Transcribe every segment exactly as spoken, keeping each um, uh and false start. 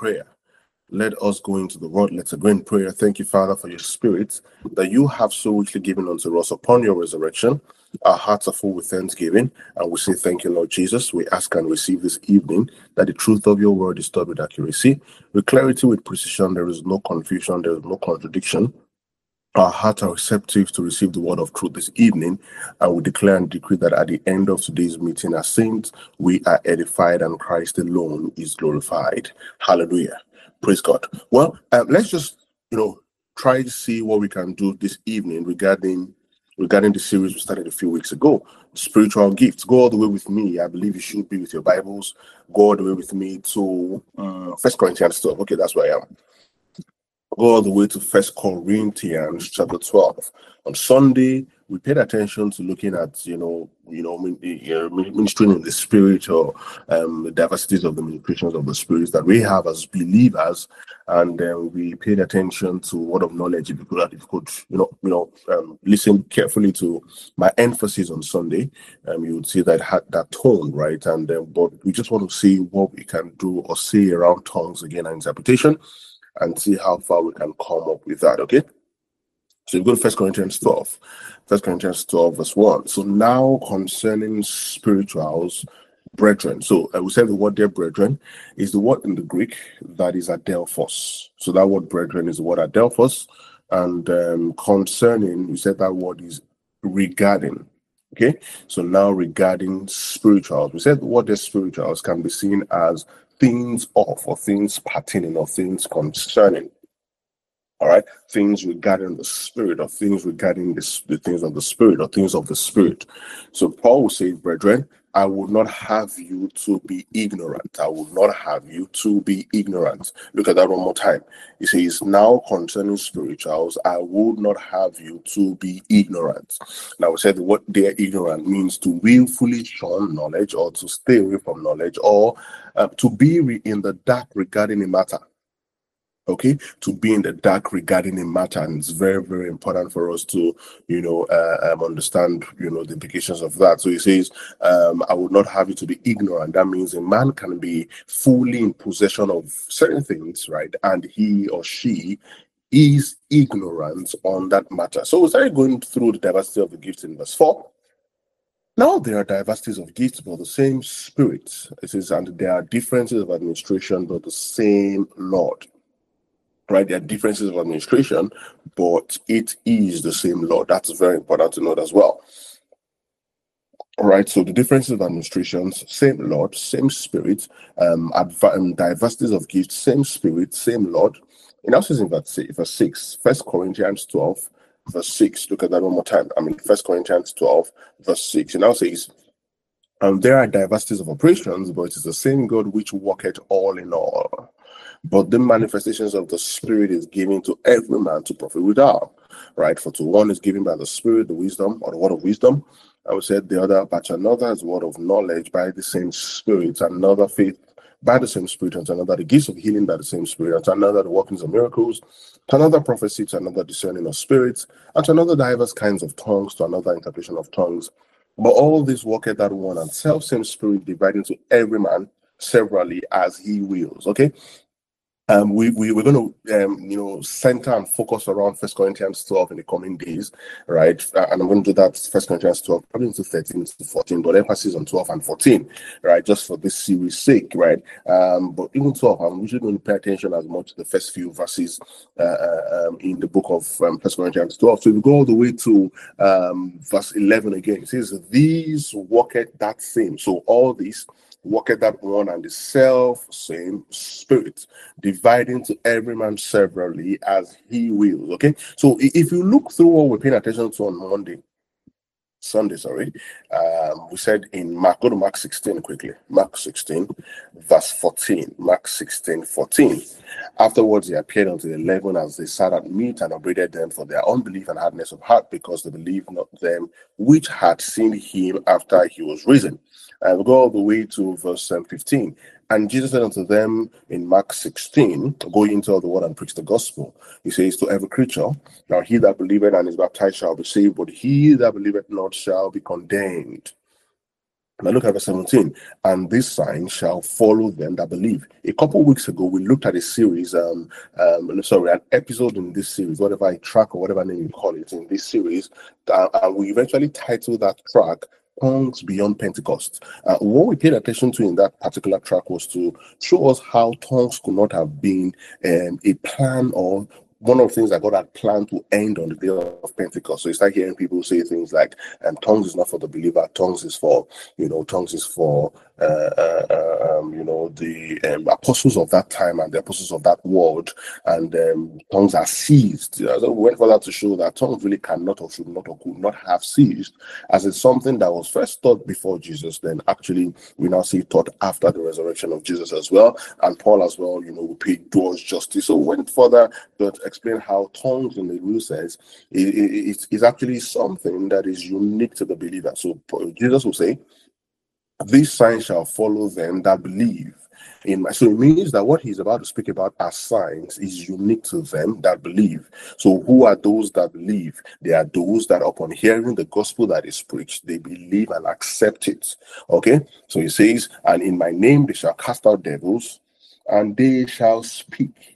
prayer. Let us go into the word. Let's go in prayer. Thank you, Father, for your spirit that you have so richly given unto us upon your resurrection. Our hearts are full with thanksgiving, and we say thank you, Lord Jesus. We ask and receive this evening that the truth of your word is taught with accuracy, with clarity, with precision. There is no confusion, there is no contradiction. Our hearts are receptive to receive the word of truth this evening, and we declare and decree that at the end of today's meeting as saints, we are edified and Christ alone is glorified. Hallelujah. Praise God. Well, um, let's just, you know, try to see what we can do this evening regarding regarding the series we started a few weeks ago, spiritual gifts. Go all the way with me. I believe you should be with your Bibles. Go all the way with me to um, First Corinthians twelve. Okay, that's where I am. Go all the way to First Corinthians chapter twelve. On Sunday, we paid attention to looking at, you know, you know, ministering in the spirit, or um, the diversities of the ministrations of the spirits that we have as believers, and then we paid attention to word of knowledge. If you could, if you could, you know, you know, um, listen carefully to my emphasis on Sunday, um, you would see that had that tone, right? And then, but we just want to see what we can do or say around tongues again and interpretation, and see how far we can come up with that, okay? So you go to First Corinthians twelve. First Corinthians twelve, verse one. So now concerning spirituals, brethren. So uh, we said the word there, brethren, is the word in the Greek that is adelphos. So that word brethren is the word adelphos. And um, concerning, you said that word is regarding. Okay? So now regarding spirituals. We said the word there, spirituals, can be seen as things of, or things pertaining, or things concerning. All right, things regarding the spirit, or things regarding this, the things of the spirit, or things of the spirit. So Paul will say, brethren, I would not have you to be ignorant. I would not have you to be ignorant. Look at that one more time. He says, now concerning spirituals, I would not have you to be ignorant. Now we said what their ignorant means: to willfully shun knowledge, or to stay away from knowledge, or uh, to be re- in the dark regarding a matter. Okay, to be in the dark regarding a matter. And it's very, very important for us to, you know, uh, um, understand, you know, the implications of that. So he says, um, I would not have you to be ignorant. That means a man can be fully in possession of certain things, right? And he or she is ignorant on that matter. So we started going through the diversity of the gifts in verse four. Now there are diversities of gifts, but the same Spirit. It says, and there are differences of administration, but the same Lord. Right, there are differences of administration, but it is the same Lord. That's very important to note as well. All right, so the differences of administrations, same Lord, same Spirit, um, adv- um, diversities of gifts, same Spirit, same Lord. It now says in verse six, First Corinthians twelve, verse six. Look at that one more time. I mean, First Corinthians twelve, verse six. It now says, and there are diversities of operations, but it is the same God which worketh all in all. But the manifestations of the Spirit is given to every man to profit withal, right? For to one is given by the Spirit the wisdom, or the word of wisdom. I would say the other, but another is the word of knowledge by the same Spirit, another faith by the same Spirit, and to another the gifts of healing by the same Spirit, and to another the workings of miracles, to another prophecy, to another discerning of spirits, and to another diverse kinds of tongues, to another interpretation of tongues. But all this worketh that one and self same Spirit, dividing to every man severally as he wills. Okay. Um, we, we, we're going to, um, you know, center and focus around First Corinthians twelve in the coming days, right? Uh, and I'm going to do that First Corinthians twelve, probably into thirteen to fourteen, but emphasis on twelve and fourteen, right? Just for this series' sake, right? Um, but even twelve, I'm usually going to pay attention as much to the first few verses uh, um, in the book of um, First Corinthians twelve. So if we go all the way to um, verse eleven again, it says, these worketh that same. So all these worketh that one and the self same Spirit, dividing to every man severally as he wills. Okay, so if you look through what we're paying attention to on Monday, Sunday, sorry, um, we said in Mark, go to Mark sixteen quickly. Mark sixteen, verse fourteen. Mark sixteen, fourteen. Afterwards, he appeared unto the eleven as they sat at meat, and upbraided them for their unbelief and hardness of heart, because they believed not them which had seen him after he was risen. And we go all the way to verse um, fifteen. And Jesus said unto them in Mark sixteen, go into all the world and preach the gospel. He says to every creature, now he that believeth and is baptized shall be saved, but he that believeth not shall be condemned. Now look at verse seventeen. And this sign shall follow them that believe. A couple of weeks ago, we looked at a series, um, um, sorry, an episode in this series, whatever I track or whatever name you call it, in this series, uh, and we eventually titled that track Tongues Beyond Pentecost. Uh, what we paid attention to in that particular track was to show us how tongues could not have been um, a plan or one of the things that God had planned to end on the day of Pentecost. So you start hearing people say things like, um, tongues is not for the believer, tongues is for, you know, tongues is for, uh, uh, um, you know, the um, apostles of that time and the apostles of that world, and um, tongues are seized. You know, so we went further to show that tongues really cannot or should not or could not have ceased, as it's something that was first taught before Jesus, then actually we now see it taught after the resurrection of Jesus as well. And Paul as well, you know, we paid doors justice. So we went further to explain how tongues in the real sense is, is actually something that is unique to the believer. So Jesus will say, these signs shall follow them that believe in my. So it means that what he's about to speak about as signs is unique to them that believe. So who are those that believe? They are those that upon hearing the gospel that is preached, they believe and accept it. Okay, so he says, and in my name they shall cast out devils, and they shall speak.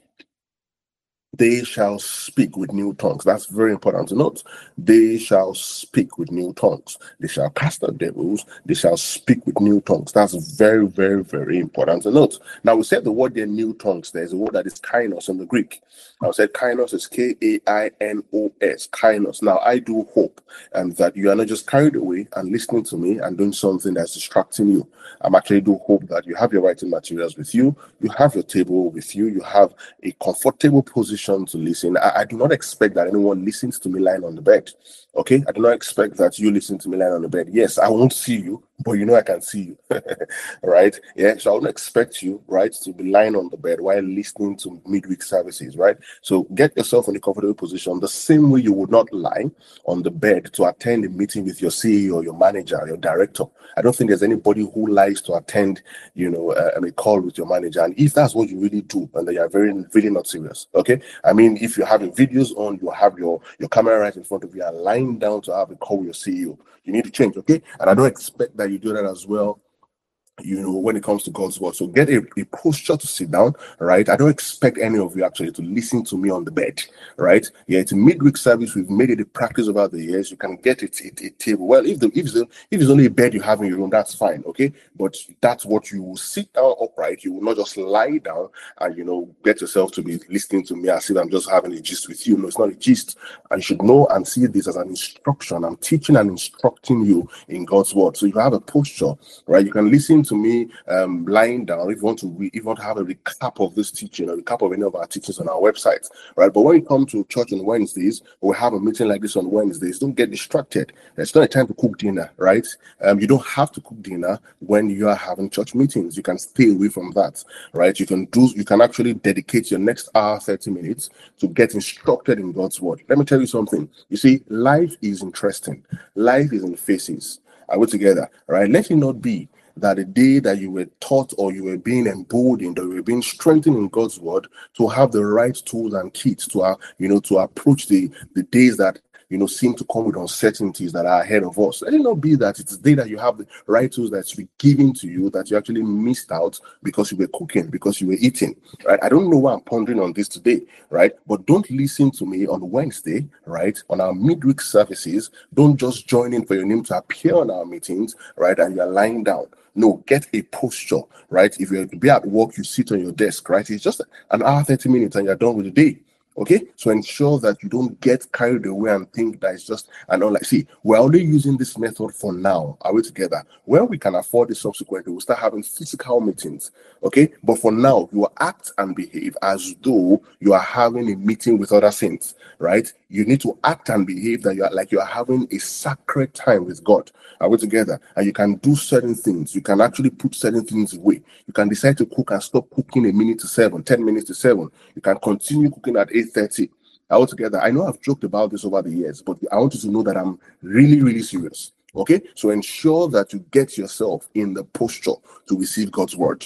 They shall speak with new tongues. That's very important to note. They shall speak with new tongues. They shall cast out devils. They shall speak with new tongues. That's very, very, very important to note. Now, we said the word there, new tongues. There's a word that is kainos in the Greek. I said kainos is K A I N O S, kainos. Now, I do hope um, that you are not just carried away and listening to me and doing something that's distracting you. I'm actually do hope that you have your writing materials with you. You have your table with you. You have a comfortable position to listen. I, I do not expect that anyone listens to me lying on the bed. Okay, I do not expect that you listen to me lying on the bed. Yes, I won't see you, but you know I can see you. Right? Yeah, so I won't expect you, right, to be lying on the bed while listening to midweek services, right? So get yourself in a comfortable position the same way you would not lie on the bed to attend a meeting with your C E O, your manager, your director. I don't think there's anybody who lies to attend, you know, uh, a call with your manager. And if that's what you really do, and they are very, really not serious, okay? I mean, if you're having videos on, you have your, your camera right in front of you and lying down to have a call with your C E O, you need to change, okay? And I don't expect that you do that as well, you know, when it comes to God's word. So get a, a posture to sit down, right? I don't expect any of you actually to listen to me on the bed, right? Yeah, it's a midweek service. We've made it a practice over the years. You can get it a, a table. Well, if the if it's, a, if it's only a bed you have in your room, that's fine, okay? But that's what you will sit down upright. You will not just lie down and, you know, get yourself to be listening to me as if I'm just having a gist with you. No, it's not a gist. And you should know and see this as an instruction. I'm teaching and instructing you in God's word. So if you have a posture, right, you can listen to to me um, lying down if you want to read, if you want to have a recap of this teaching, a recap of any of our teachings on our website, right? But when you come to church on Wednesdays, or we have a meeting like this on Wednesdays, don't get distracted. It's not a time to cook dinner, right? Um, you don't have to cook dinner when you are having church meetings. You can stay away from that, right? You can do, you can actually dedicate your next hour, thirty minutes to get instructed in God's word. Let me tell you something. You see, life is interesting. Life is in phases. Are we together? Right? Let it not be that the day that you were taught or you were being emboldened or you were being strengthened in God's word to have the right tools and kits to, uh, you know, to approach the, the days that, you know, seem to come with uncertainties that are ahead of us. Let it not be that it's the day that you have the right tools that's been given to you that you actually missed out because you were cooking, because you were eating, right? I don't know why I'm pondering on this today, right? But don't listen to me on Wednesday, right? On our midweek services. Don't just join in for your name to appear on our meetings, right? And you're lying down. No, get a posture, right? If you're to be at work, you sit on your desk, right? It's just an hour, thirty minutes and you're done with the day. Okay, so ensure that you don't get carried away and think that it's just an online. See, we're only using this method for now. Are we together? When we can afford it subsequently, we'll start having physical meetings. Okay, but for now, you will act and behave as though you are having a meeting with other saints, right? You need to act and behave that you are like you are having a sacred time with God. Are we together? And you can do certain things. You can actually put certain things away. You can decide to cook and stop cooking a minute to seven, ten minutes to seven. You can continue cooking at eight thirty. All together. I know I've joked about this over the years, but I want you to know that I'm really, really serious. Okay? So ensure that you get yourself in the posture to receive God's word.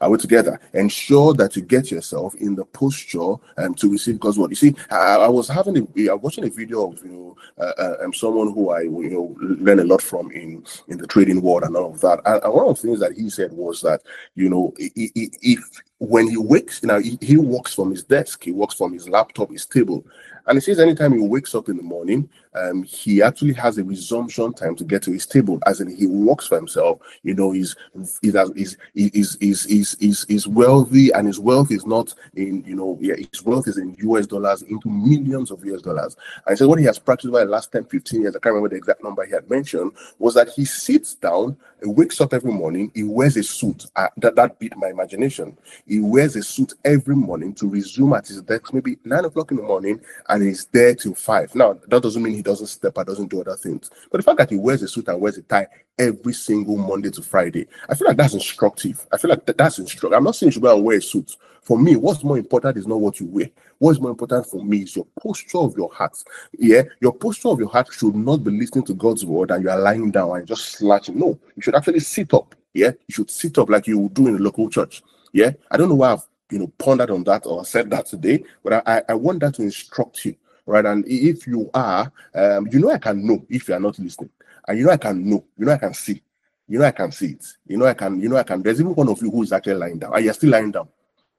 Are we together? Ensure that you get yourself in the posture um, to receive God's word. You see, I, I was having a, I was watching a video of you know uh, uh, um, someone who I you know learn a lot from in in the trading world and all of that. And, and one of the things that he said was that you know if, if when he wakes, you know, he, he walks from his desk, he walks from his laptop, his table. And he says anytime he wakes up in the morning, um, he actually has a resumption time to get to his table, as in he works for himself. You know, he's he's he's he's he's, he's, he's, he's wealthy, and his wealth is not in, you know, yeah, his wealth is in U S dollars, into millions of U S dollars. And he said what he has practiced over the last ten, fifteen years, I can't remember the exact number he had mentioned, was that he sits down, he wakes up every morning, he wears a suit. Uh, that, that beat my imagination. He wears a suit every morning to resume at his desk, maybe nine o'clock in the morning, and he's there till five. Now, that doesn't mean he doesn't step or doesn't do other things. But the fact that he wears a suit and wears a tie every single Monday to Friday, I feel like that's instructive. I feel like that, that's instructive. I'm not saying you should go and wear a suit. For me, what's more important is not what you wear. What's more important for me is your posture of your heart. Yeah, your posture of your heart should not be listening to God's word and you are lying down and just slouching. No, you should actually sit up. Yeah, you should sit up like you would do in a local church. Yeah, I don't know why I've you know pondered on that or said that today, but I, I want that to instruct you, right? And if you are, um, you know, I can know if you are not listening, and you know, I can know, you know, I can see, you know, I can see it, you know, I can, you know, I can. There's even one of you who is actually lying down, and you're still lying down.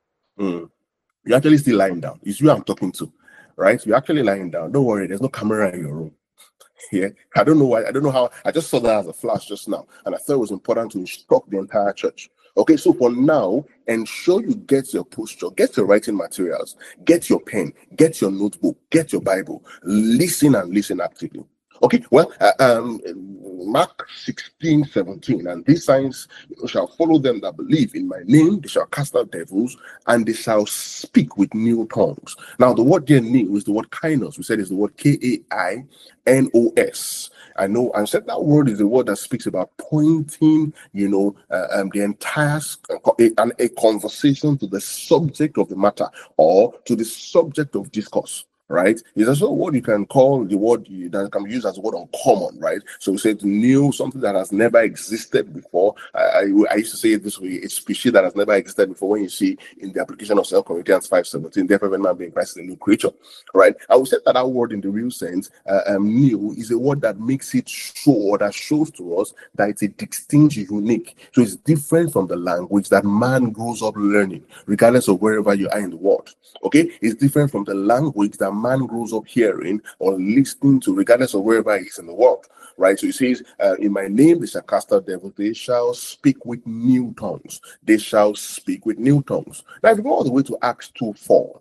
Mm. You're actually still lying down. It's you I'm talking to, right? You're actually lying down. Don't worry, there's no camera in your room. Yeah, I don't know why. I don't know how. I just saw that as a flash just now, and I thought it was important to instruct the entire church. Okay, so for now, ensure you get your posture, get your writing materials, get your pen, get your notebook, get your Bible, listen and listen actively. Okay, well, uh, um, Mark sixteen, seventeen, and these signs shall follow them that believe in my name, they shall cast out devils, and they shall speak with new tongues. Now, the word there, new, is the word kainos. We said it's the word K A I N O S. I know, I said that word is the word that speaks about pointing, you know, uh, um, the entire a, a conversation to the subject of the matter or to the subject of discourse. Right? It's also what you can call the word that can be used as a word uncommon, right? So we say new, something that has never existed before. I, I, I used to say it this way: a species that has never existed before. When you see in the application of Second Corinthians five seventeen, therefore every man being Christ is a new creature, right? I would say that that word in the real sense, uh, um, new, is a word that makes it show, that shows to us that it's a distinct, unique. So it's different from the language that man grows up learning, regardless of wherever you are in the world. Okay, it's different from the language that man grows up hearing or listening to, regardless of wherever he is in the world, right? So he says, uh, in my name they shall cast out devils, they shall speak with new tongues, they shall speak with new tongues. Now, if you go all the way to Acts two four,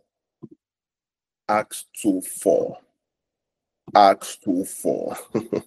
Acts two four, Acts two four,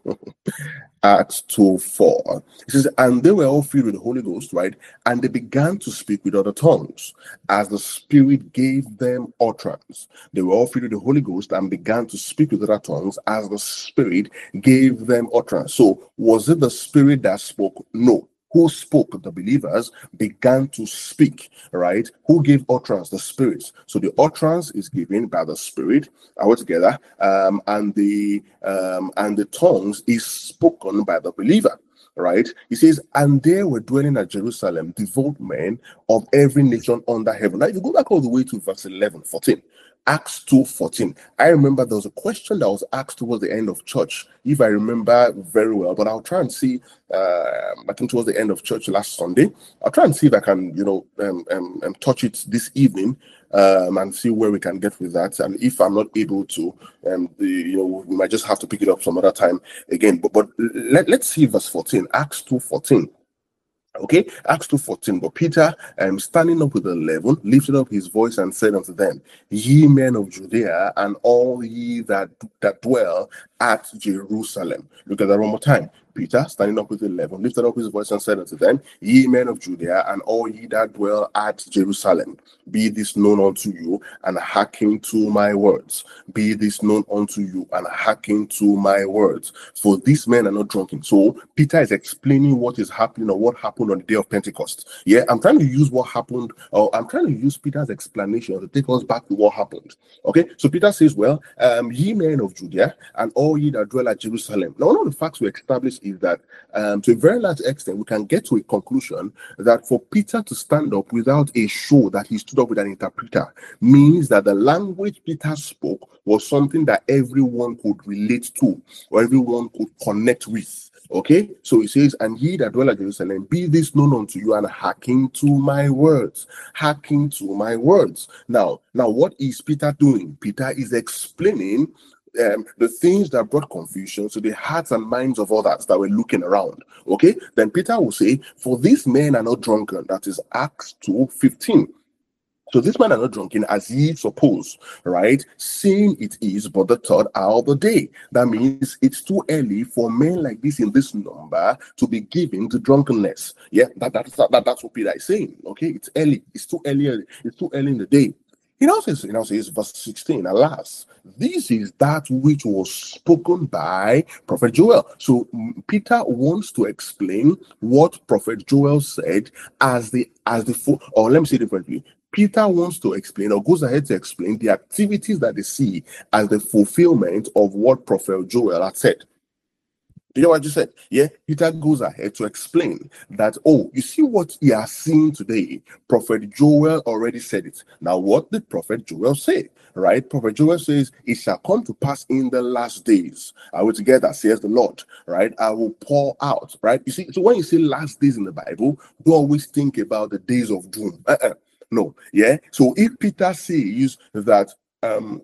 Acts two four. It says, and they were all filled with the Holy Ghost, right? And they began to speak with other tongues as the Spirit gave them utterance. They were all filled with the Holy Ghost and began to speak with other tongues as the Spirit gave them utterance. So was it the Spirit that spoke? No. Who spoke? The believers began to speak, right? Who gave utterance? The Spirit. So the utterance is given by the Spirit, all together, um, and the um, and the tongues is spoken by the believer, right? He says, and there were dwelling at Jerusalem devout men of every nation under heaven. Now, if you go back all the way to verse eleven, fourteen, Acts two fourteen. I remember there was a question that was asked towards the end of church, if I remember very well, but I'll try and see, uh, I think towards the end of church last Sunday, I'll try and see if I can, you know, um, um, um, touch it this evening um, and see where we can get with that. And if I'm not able to, um, the, you know, we might just have to pick it up some other time again. But, but let, let's see verse fourteen, Acts two fourteen. Okay, Acts two fourteen. But Peter, um, standing up with the eleven, lifted up his voice and said unto them, ye men of Judea, and all ye that that dwell at Jerusalem. Look at that one more time. Peter, standing up with the eleven, lifted up his voice and said unto them, ye men of Judea, and all ye that dwell at Jerusalem, be this known unto you, and hearken to my words. Be this known unto you, and hearken to my words. For these men are not drunken. So Peter is explaining what is happening or what happened on the day of Pentecost. Yeah, I'm trying to use what happened, or I'm trying to use Peter's explanation to take us back to what happened. Okay, so Peter says, well, um, ye men of Judea, and all ye that dwell at Jerusalem. Now, one of the facts we established is that um, to a very large extent, we can get to a conclusion that for Peter to stand up without a show that he stood up with an interpreter means that the language Peter spoke was something that everyone could relate to or everyone could connect with. Okay, so he says, and ye that dwell at Jerusalem, be this known unto you, and hearken to my words. Hearken to my words. Now, now, what is Peter doing? Peter is explaining um, the things that brought confusion to the hearts and minds of others that were looking around. Okay, then Peter will say, for these men are not drunken. That is Acts two fifteen. So this man are not drunken, as ye suppose, right? Seeing it is but the third hour of the day. That means it's too early for men like this in this number to be given to drunkenness. Yeah, that, that, that, that that's what Peter is saying. Okay, it's early. It's too early. It's too early in the day. He now says, he now says, verse sixteen, alas, this is that which was spoken by Prophet Joel. So Peter wants to explain what Prophet Joel said as the, as the, or let me say it differently. Peter wants to explain, or goes ahead to explain, the activities that they see as the fulfillment of what Prophet Joel had said. Do you know what I just said? Yeah, Peter goes ahead to explain that, oh, you see what you are seeing today? Prophet Joel already said it. Now, what did Prophet Joel say? Right? Prophet Joel says, it shall come to pass in the last days. I will together, says the Lord, right? I will pour out, right? You see, so when you say last days in the Bible, don't always think about the days of doom. Uh-uh. No, yeah. So if Peter says that, um,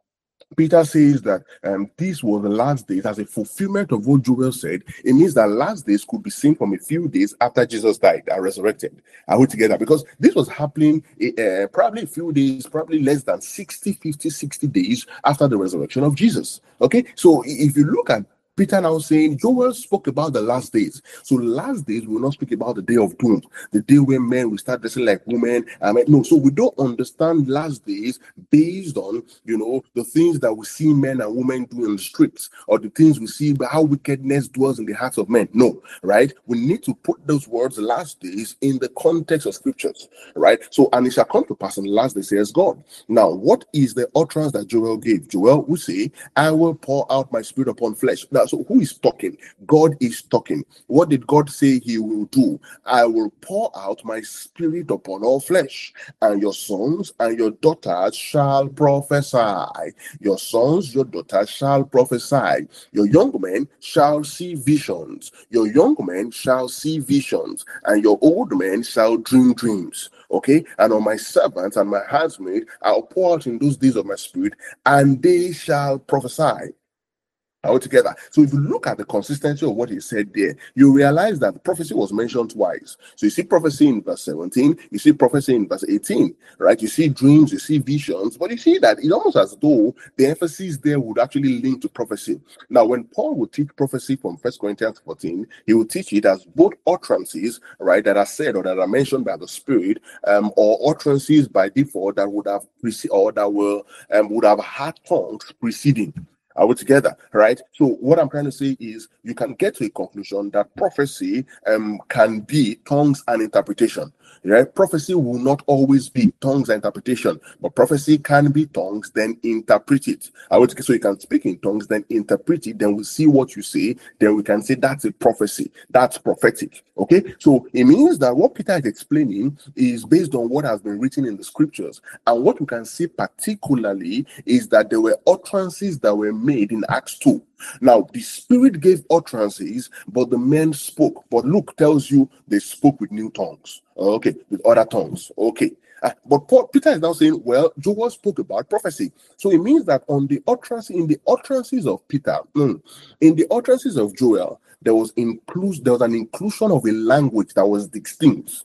Peter says that um, this was the last days as a fulfillment of what Joel said, it means that last days could be seen from a few days after Jesus died and resurrected. Are we together? Because this was happening uh, probably a few days, probably less than sixty, fifty, sixty days after the resurrection of Jesus. Okay, so if you look at Peter now saying, Joel spoke about the last days. So last days, we will not speak about the day of doom, the day when men will start dressing like women. I mean, no, so we don't understand last days based on, you know, the things that we see men and women do in the streets, or the things we see about how wickedness dwells in the hearts of men. No, right? We need to put those words, last days, in the context of scriptures, right? So, and it shall come to pass in the last days, says God. Now, what is the utterance that Joel gave? Joel will say, I will pour out my spirit upon flesh. Now, so who is talking? God is talking. What did God say he will do? I will pour out my spirit upon all flesh, and your sons and your daughters shall prophesy. Your sons, your daughters shall prophesy. Your young men shall see visions. Your young men shall see visions, and your old men shall dream dreams. Okay, and on my servants and my handmaid I'll pour out in those days of my spirit, and they shall prophesy. Altogether. So if you look at the consistency of what he said there, you realize that prophecy was mentioned twice. So you see prophecy in verse seventeen, you see prophecy in verse eighteen, right? You see dreams, you see visions, but you see that it's almost as though the emphasis there would actually link to prophecy. Now, when Paul would teach prophecy from First Corinthians fourteen, he would teach it as both utterances, right, that are said or that are mentioned by the Spirit, um, or utterances by default that would have preceded or that will um, would have had tongues preceding. Are we together? Right? So what I'm trying to say is you can get to a conclusion that prophecy um, can be tongues and interpretation. Right? Prophecy will not always be tongues and interpretation, but prophecy can be tongues, then interpret it. I would, so you can speak in tongues, then interpret it, then we see what you say, then we can say that's a prophecy, that's prophetic. Okay, so it means that what Peter is explaining is based on what has been written in the scriptures, and what we can see particularly is that there were utterances that were made in Acts two. Now, the Spirit gave utterances, but the men spoke. But Luke tells you they spoke with new tongues. Okay, with other tongues. Okay. Uh, but Paul, Peter is now saying, well, Joel spoke about prophecy. So it means that on the utterance, in the utterances of Peter, mm, in the utterances of Joel, there was inclus- there was an inclusion of a language that was distinct.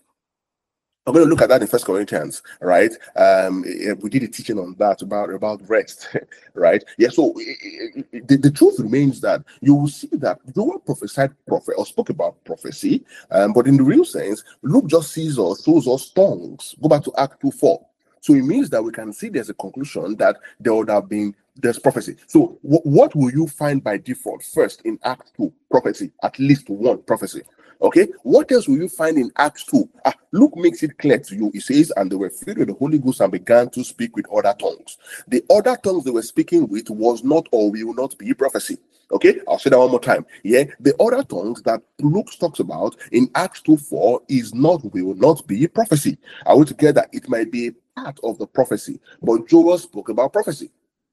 I'm going to look at that in First Corinthians, right? Um, we did a teaching on that about, about rest, right? Yeah. So the, the truth remains that you will see that Joel prophesied prophet or spoke about prophecy, um, but in the real sense, Luke just sees or shows us tongues. Go back to Act two four. So it means that we can see there's a conclusion that there would have been there's prophecy. So w- what will you find by default first in Act two? Prophecy, at least one prophecy. Okay, what else will you find in Acts two? Ah, Luke makes it clear to you. He says, and they were filled with the Holy Ghost and began to speak with other tongues. The other tongues they were speaking with was not or will not be prophecy. Okay, I'll say that one more time. Yeah, the other tongues that Luke talks about in Acts two four is not, will not be prophecy. Are we together? It might be part of the prophecy, but Joel spoke about prophecy.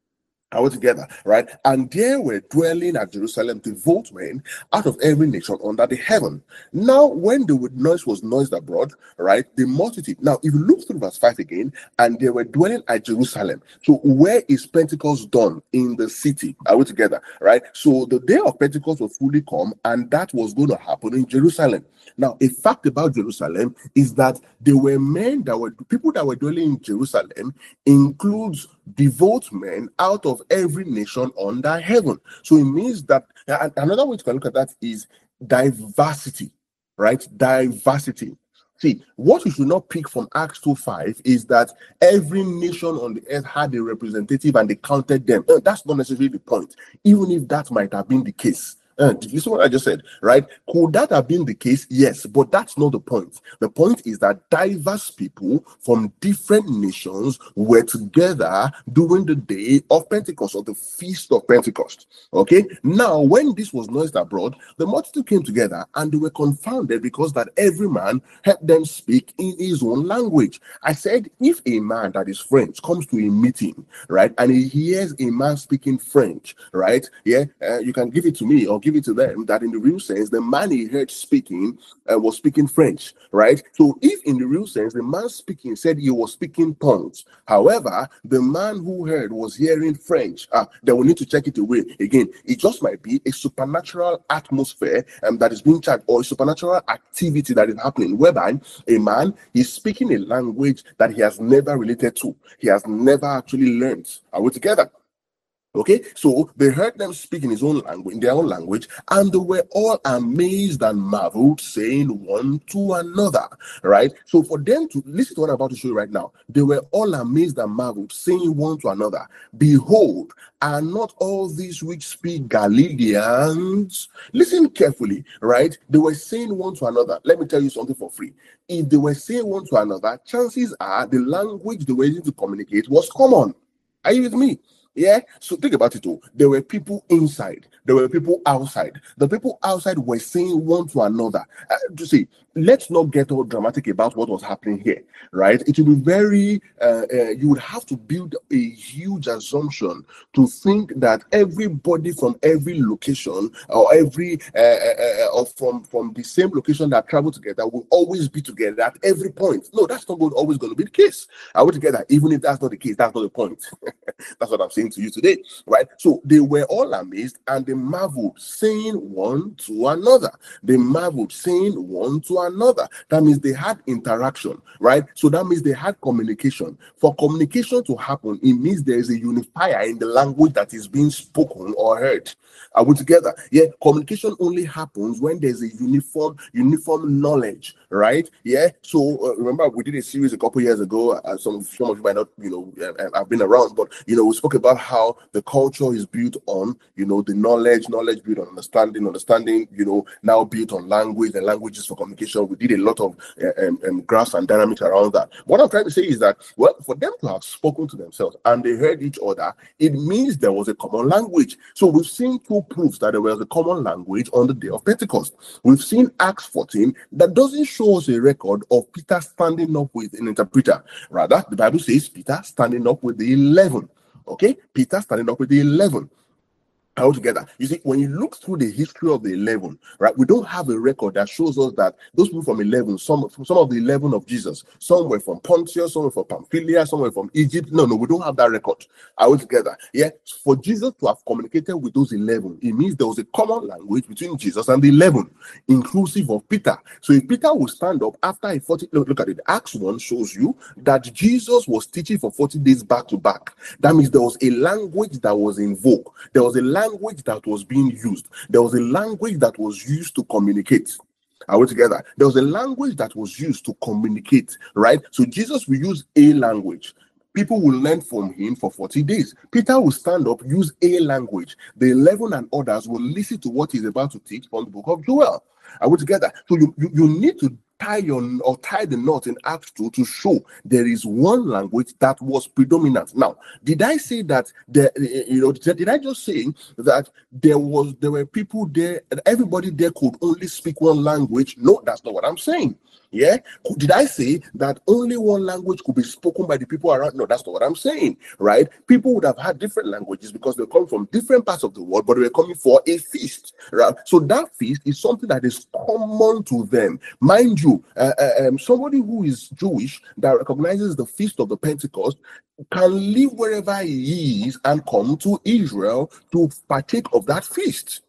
Are we together? Right? And there were dwelling at Jerusalem devout men out of every nation under the heaven. Now, when the noise was noised abroad, right, the multitude. Now, if you look through verse five again, and they were dwelling at Jerusalem. So, where is Pentecost done? In the city. Are we together? Right? So, the day of Pentecost was fully come, and that was going to happen in Jerusalem. Now, a fact about Jerusalem is that there were men that were people that were dwelling in Jerusalem includes devout men out of every nation under heaven. So it means that, and another way to look at that is diversity, right? Diversity. See, what you should not pick from Acts two five is that every nation on the earth had a representative and they counted them. Uh, that's not necessarily the point, even if that might have been the case. Uh, did you see what I just said? Right? Could that have been the case? Yes, but that's not the point. The point is that diverse people from different nations were together during the day of Pentecost, or the feast of Pentecost. Okay? Now, when this was noised abroad, the multitude came together and they were confounded because that every man heard them speak in his own language. I said, if a man that is French comes to a meeting, right, and he hears a man speaking French, right, yeah, uh, you can give it to me or give it to them that in the real sense, the man he heard speaking uh, was speaking French, right? So if in the real sense, the man speaking said he was speaking tongues, however, the man who heard was hearing French, ah, then we need to check it away. Again, it just might be a supernatural atmosphere um, that is being charged, or a supernatural activity that is happening, whereby a man is speaking a language that he has never related to, he has never actually learned. Are we together? Okay, so they heard them speak in his own language, in their own language, and they were all amazed and marveled, saying one to another. Right? So for them to listen to what I'm about to show you right now, they were all amazed and marveled, saying one to another, "Behold, are not all these which speak Galileans?" Listen carefully, right? They were saying one to another. Let me tell you something for free. If they were saying one to another, chances are the language they were using to communicate was common. Are you with me? Yeah, so think about it too. There were people inside, there were people outside. The people outside were saying one to another. Uh, to see, let's not get all dramatic about what was happening here, right? It will be very, uh, uh, you would have to build a huge assumption to think that everybody from every location or every, uh, uh, or from, from the same location that travel together will always be together at every point. No, that's not going, always going to be the case. Are we together? Even if that's not the case, that's not the point. That's what I'm saying to you today, right? So they were all amazed and they marveled, saying one to another. They marveled, saying one to another. That means they had interaction, right? So that means they had communication. For communication to happen, it means there is a unifier in the language that is being spoken or heard. Are we together? Yeah, communication only happens when there's a uniform, uniform knowledge, right? Yeah. So uh, remember, we did a series a couple years ago. Uh, some, some of you might not, you know, uh, have been around, but you know, we spoke about how the culture is built on, you know, the knowledge, knowledge built on understanding, understanding, you know, now built on language and languages for communication. We did a lot of uh, um, um, graphs and dynamics around that. What I'm trying to say is that, well, for them to have spoken to themselves and they heard each other, it means there was a common language. So we've seen two proofs that there was a common language on the day of Pentecost. We've seen Acts fourteen that doesn't show us a record of Peter standing up with an interpreter. Rather, the Bible says Peter standing up with the eleven. Okay, Peter standing up with the eleven. All together. You see, when you look through the history of the eleven, right, we don't have a record that shows us that those people from eleven, some some of the eleven of Jesus, some were from Pontius, some were from Pamphylia, some were from Egypt. No, no, we don't have that record. All together. Yeah, for Jesus to have communicated with those eleven, it means there was a common language between Jesus and the eleven, inclusive of Peter. So if Peter will stand up after a forty, look, look at it. Acts one shows you that Jesus was teaching for forty days back to back. That means there was a language that was in vogue. There was a language language that was being used. There was a language that was used to communicate. Are we together? There was a language that was used to communicate, right? So Jesus will use a language. People will learn from him for forty days. Peter will stand up, use a language. The eleven and others will listen to what he's about to teach from the book of Joel. Are we together? So you, you, you need to tie your or tie the knot in Acts two to show there is one language that was predominant. Now, did I say that there, you know, did I just say that there was there were people there, everybody there could only speak one language? No, that's not what I'm saying. Yeah, did I say that only one language could be spoken by the people around? No, that's not what I'm saying, right? People would have had different languages because they come from different parts of the world, but they were coming for a feast, right? So that feast is something that is common to them. Mind you, uh, uh, um, somebody who is Jewish that recognizes the feast of the Pentecost can live wherever he is and come to Israel to partake of that feast.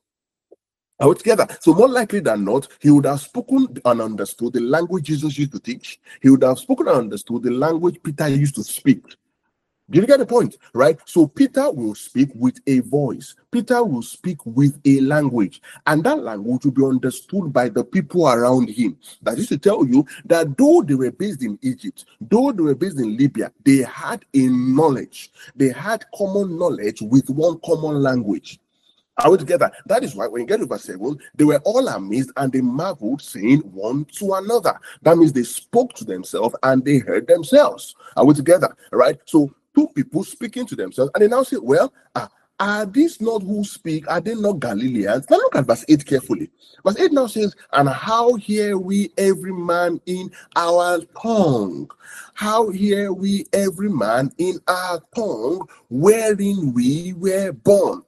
All together. So more likely than not, he would have spoken and understood the language Jesus used to teach. He would have spoken and understood the language Peter used to speak. Do you get the point? Right? So Peter will speak with a voice. Peter will speak with a language. And that language will be understood by the people around him. That is to tell you that though they were based in Egypt, though they were based in Libya, they had a knowledge. They had common knowledge with one common language. Are we together? That is why when you get to verse seven, they were all amazed and they marveled, saying one to another. That means they spoke to themselves and they heard themselves. Are we together? Right? So two people speaking to themselves, and they now say, well, uh, are these not who speak? Are they not Galileans? Now look at verse eight carefully. Verse eight now says, and how hear we every man in our tongue? How hear we every man in our tongue wherein we were born?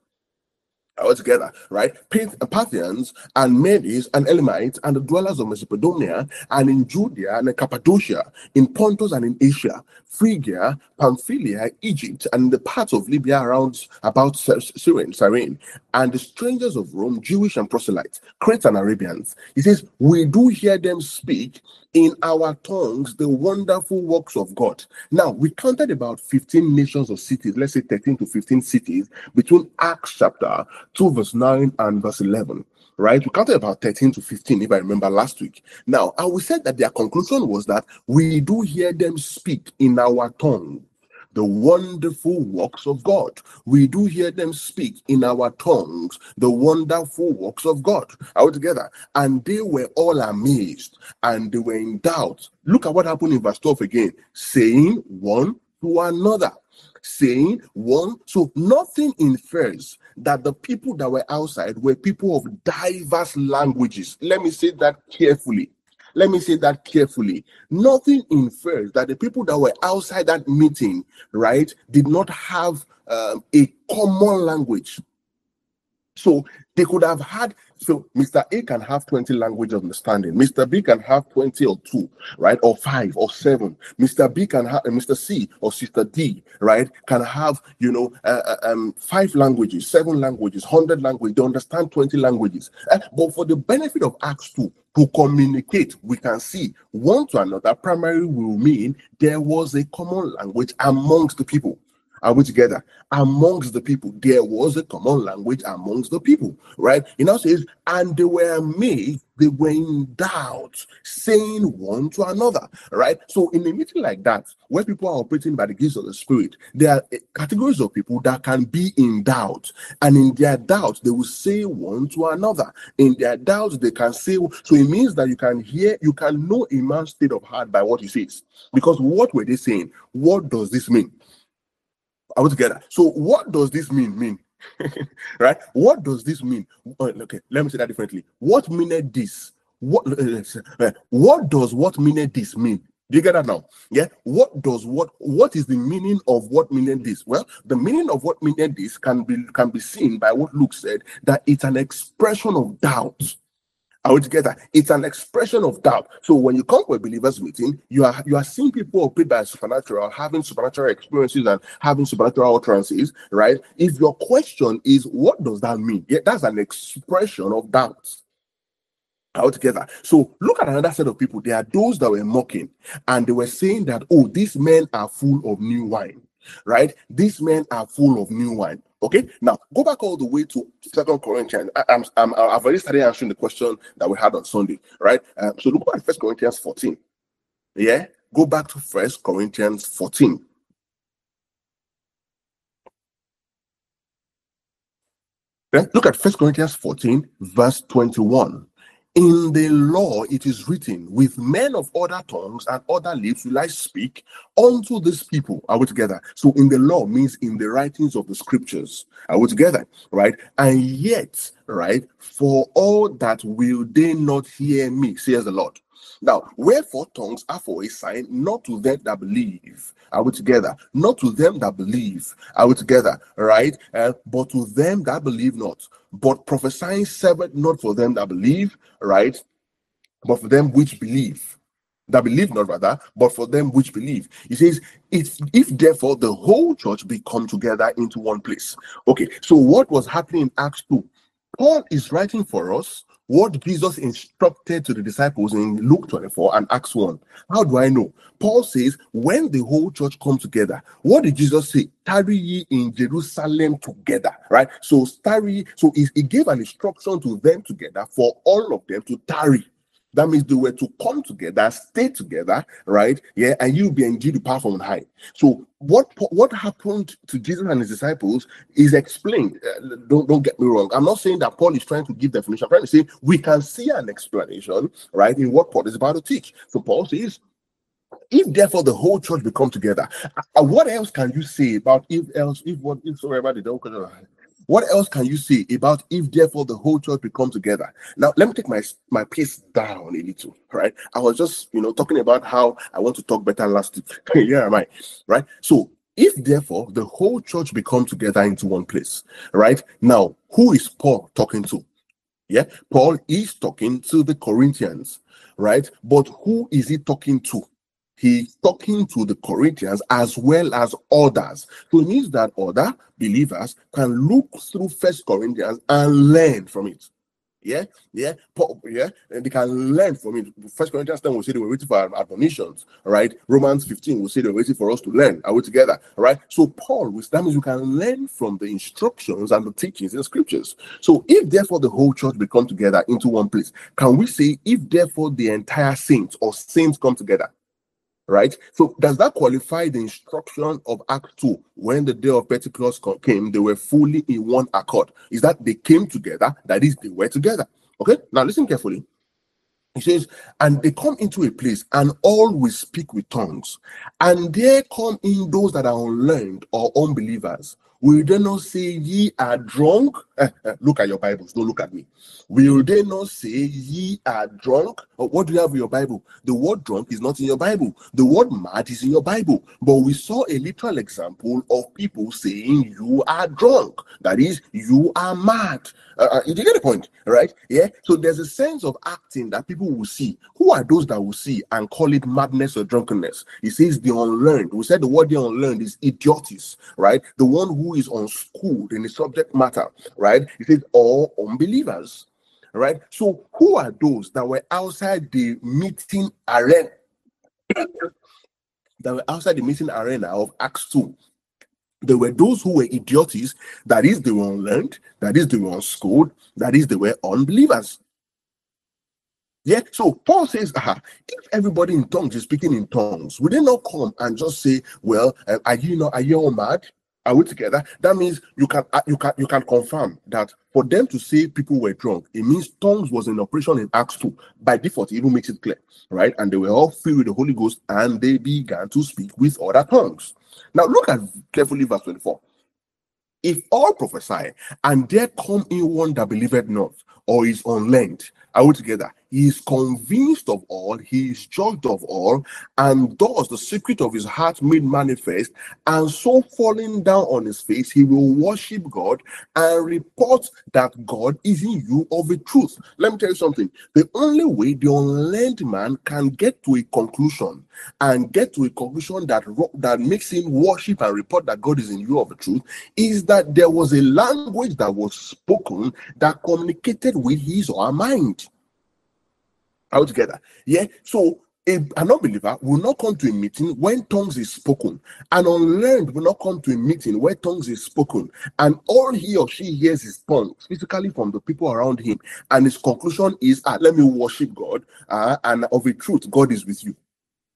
All together, right? Parthians and Medes and Elamites and the dwellers of Mesopotamia and in Judea and in Cappadocia, in Pontus and in Asia, Phrygia, Pamphylia, Egypt, and the parts of Libya around about Cyrene, Cyrene, and the strangers of Rome, Jewish and proselytes, Cretes and Arabians. He says, we do hear them speak in our tongues the wonderful works of God. Now, we counted about fifteen nations or cities, let's say thirteen to fifteen cities, between Acts chapter two, verse nine and verse eleven, right? We counted about thirteen to fifteen, if I remember last week. Now, and we said that their conclusion was that we do hear them speak in our tongue the wonderful works of God. We do hear them speak in our tongues the wonderful works of God. All together. And they were all amazed and they were in doubt. Look at what happened in verse twelve again, saying one to another. Saying one, so nothing infers that the people that were outside were people of diverse languages. Let me say that carefully. Let me say that carefully. Nothing infers that the people that were outside that meeting, right, did not have um, a common language. So they could have had, so Mister A can have twenty language of understanding. Mister B can have twenty or two, right? Or five or seven. Mister B can have, uh, Mister C or Sister D, right? Can have, you know, uh, um, five languages, seven languages, one hundred languages. They understand twenty languages. Uh, but for the benefit of Acts two, to communicate, we can see one to another primarily will mean there was a common language amongst the people. Are we together? Amongst the people, there was a common language amongst the people, right? It now says, and they were amazed, they were in doubt, saying one to another, right? So in a meeting like that, where people are operating by the gifts of the Spirit, there are categories of people that can be in doubt, and in their doubt, they will say one to another. In their doubt, they can say, so it means that you can hear, you can know a man's state of heart by what he says. Because what were they saying? What does this mean? Are we together? So what does this mean mean? Right? What does this mean? Okay, let me say that differently. What meaned this? What uh, what does what meaned this mean? Do you get that now? Yeah. What does what what is the meaning of what meaned this? Well, the meaning of what meaned this can be can be seen by what Luke said, that it's an expression of doubt. Are we together? It's an expression of doubt. So when you come to a believers meeting, you are you are seeing people operate by supernatural, having supernatural experiences and having supernatural utterances, right? If your question is, what does that mean? Yeah, that's an expression of doubt. All together. So look at another set of people. There are those that were mocking, and they were saying that, oh, these men are full of new wine, right? These men are full of new wine. Okay, now go back all the way to Second Corinthians. I, I'm, I'm, I've already started answering the question that we had on Sunday, right? Um, so look at First Corinthians fourteen. Yeah, go back to First Corinthians fourteen. Then look at First Corinthians fourteen, verse twenty-one. In the law it is written, with men of other tongues and other lips will I speak unto these people. Are we together? So in the law means in the writings of the scriptures. Are we together? Right? And yet, right, for all that will they not hear me, says the Lord. Now, wherefore tongues are for a sign, not to them that believe. Are we together? Not to them that believe. Are we together? Right? Uh, but to them that believe not. But prophesying serveth not for them that believe, right? But for them which believe. That believe not, rather, but for them which believe. He says, if, if therefore the whole church be come together into one place. Okay, so what was happening in Acts two? Paul is writing for us what Jesus instructed to the disciples in Luke twenty-four and Acts one. How do I know? Paul says, when the whole church come together, what did Jesus say? Tarry ye in Jerusalem together, right? So tarry, so he, he gave an instruction to them together for all of them to tarry. That means they were to come together, stay together, right? Yeah, and you'll be enjoying the power from on high. So what what happened to Jesus and his disciples is explained. Uh, don't don't get me wrong. I'm not saying that Paul is trying to give definition. I'm trying to say we can see an explanation, right, in what Paul is about to teach. So Paul says, if therefore the whole church become together, uh, what else can you say about if else if what if so ever they don't? What else can you say about if therefore the whole church become together? Now, let me take my my pace down a little, right? I was just, you know, talking about how I want to talk better last week. Here am I, right? So, if therefore the whole church become together into one place, right? Now, who is Paul talking to? Yeah, Paul is talking to the Corinthians, right? But who is he talking to? He's talking to the Corinthians as well as others. So it means that other believers can look through First Corinthians and learn from it. Yeah, yeah, Paul, yeah, and they can learn from it. First Corinthians ten will say they were waiting for admonitions, right? Romans fifteen will say they're waiting for us to learn. Are we together? Right? So Paul, which that means we can learn from the instructions and the teachings in the scriptures. So if therefore the whole church become together into one place, can we say if therefore the entire saints or saints come together? Right? So does that qualify the instruction of Act two? When the day of Pentecost came, they were fully in one accord. Is that they came together? That is, they were together. Okay? Now listen carefully. He says, and they come into a place, and all will speak with tongues. And there come in those that are unlearned or unbelievers. Will they not say ye are drunk? Eh, eh, look at your Bibles, don't look at me. Will they not say ye are drunk? Or what do you have in your Bible? The word drunk is not in your Bible. The word mad is in your Bible. But we saw a literal example of people saying you are drunk. That is, you are mad. Uh, you get the point, right? Yeah. So there's a sense of acting that people will see. Who are those that will see and call it madness or drunkenness? He says the unlearned. We said the word the unlearned is idiotis, right? The one who is unschooled in the subject matter, right? He says all unbelievers, right? So who are those that were outside the meeting arena? that were outside the meeting arena of Acts two. There were those who were idiotis, that is, they were unlearned, that is, they were unschooled, that is, they were unbelievers. Yeah, so Paul says, uh, if everybody in tongues is speaking in tongues, would they not come and just say, well, uh, are you not, are you all mad? Are we together? That means you can uh, you can you can confirm that for them to say people were drunk, it means tongues was in operation in Acts two. By default, it even makes it clear, right? And they were all filled with the Holy Ghost, and they began to speak with other tongues. Now look at carefully verse twenty-four. If all prophesy, and there come in one that believeth not, or is unlearned, are we together? He is convinced of all, he is judged of all, and thus the secret of his heart made manifest, and so falling down on his face, he will worship God and report that God is in you of a truth. Let me tell you something. The only way the unlearned man can get to a conclusion and get to a conclusion that, that makes him worship and report that God is in you of a truth is that there was a language that was spoken that communicated with his or her mind. All together. Yeah. So a, an unbeliever will not come to a meeting when tongues is spoken. An unlearned will not come to a meeting where tongues is spoken. And all he or she hears is tongues physically from the people around him. And his conclusion is, ah, let me worship God. Uh, and of a truth, God is with you.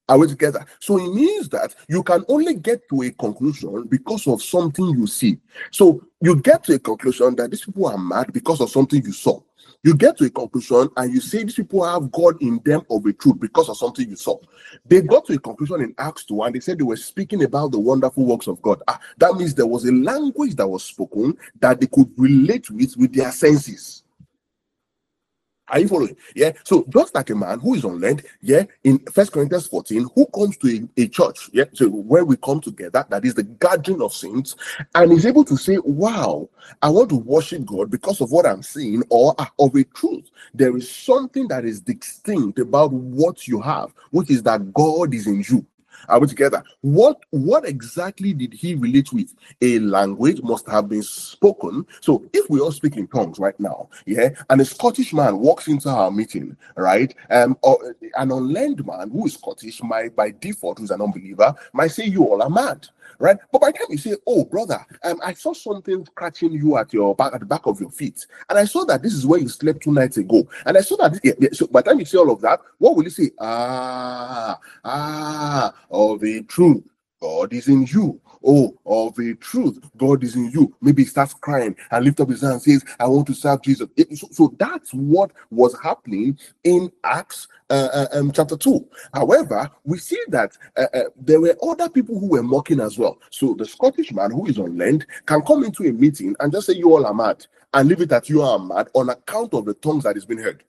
Are we together? So it means that you can only get to a conclusion because of something you see. So you get to a conclusion that these people are mad because of something you saw. You get to a conclusion and you say these people have God in them of a truth because of something you saw. They got to a conclusion in Acts two and they said they were speaking about the wonderful works of God. Ah, that means there was a language that was spoken that they could relate with with their senses. Are you following? Yeah. So just like a man who is unlearned, yeah, in First Corinthians fourteen, who comes to a, a church, yeah, so where we come together, that is the gathering of saints, and is able to say, wow, I want to worship God because of what I'm seeing, or uh, of a truth. There is something that is distinct about what you have, which is that God is in you. Are we together? What what exactly did he relate with? A language must have been spoken. So if we all speak in tongues right now, yeah, and a Scottish man walks into our meeting, right, um, or an unlearned man who is Scottish might, by default, who's an unbeliever, might say you all are mad, right? But by the time you say, oh brother, um, I saw something scratching you at your back, at the back of your feet, and I saw that this is where you slept two nights ago, and I saw that. Yeah, yeah, so by the time you say all of that, what will you say? Ah, ah. Of a truth, God is in you. Oh, of a truth, God is in you. Maybe he starts crying and lift up his hand and says, I want to serve Jesus. It, so, so that's what was happening in Acts uh, uh, um, chapter two. However, we see that uh, uh, there were other people who were mocking as well. So the Scottish man who is unlearned can come into a meeting and just say, you all are mad, and leave it that you are mad on account of the tongues that is being heard.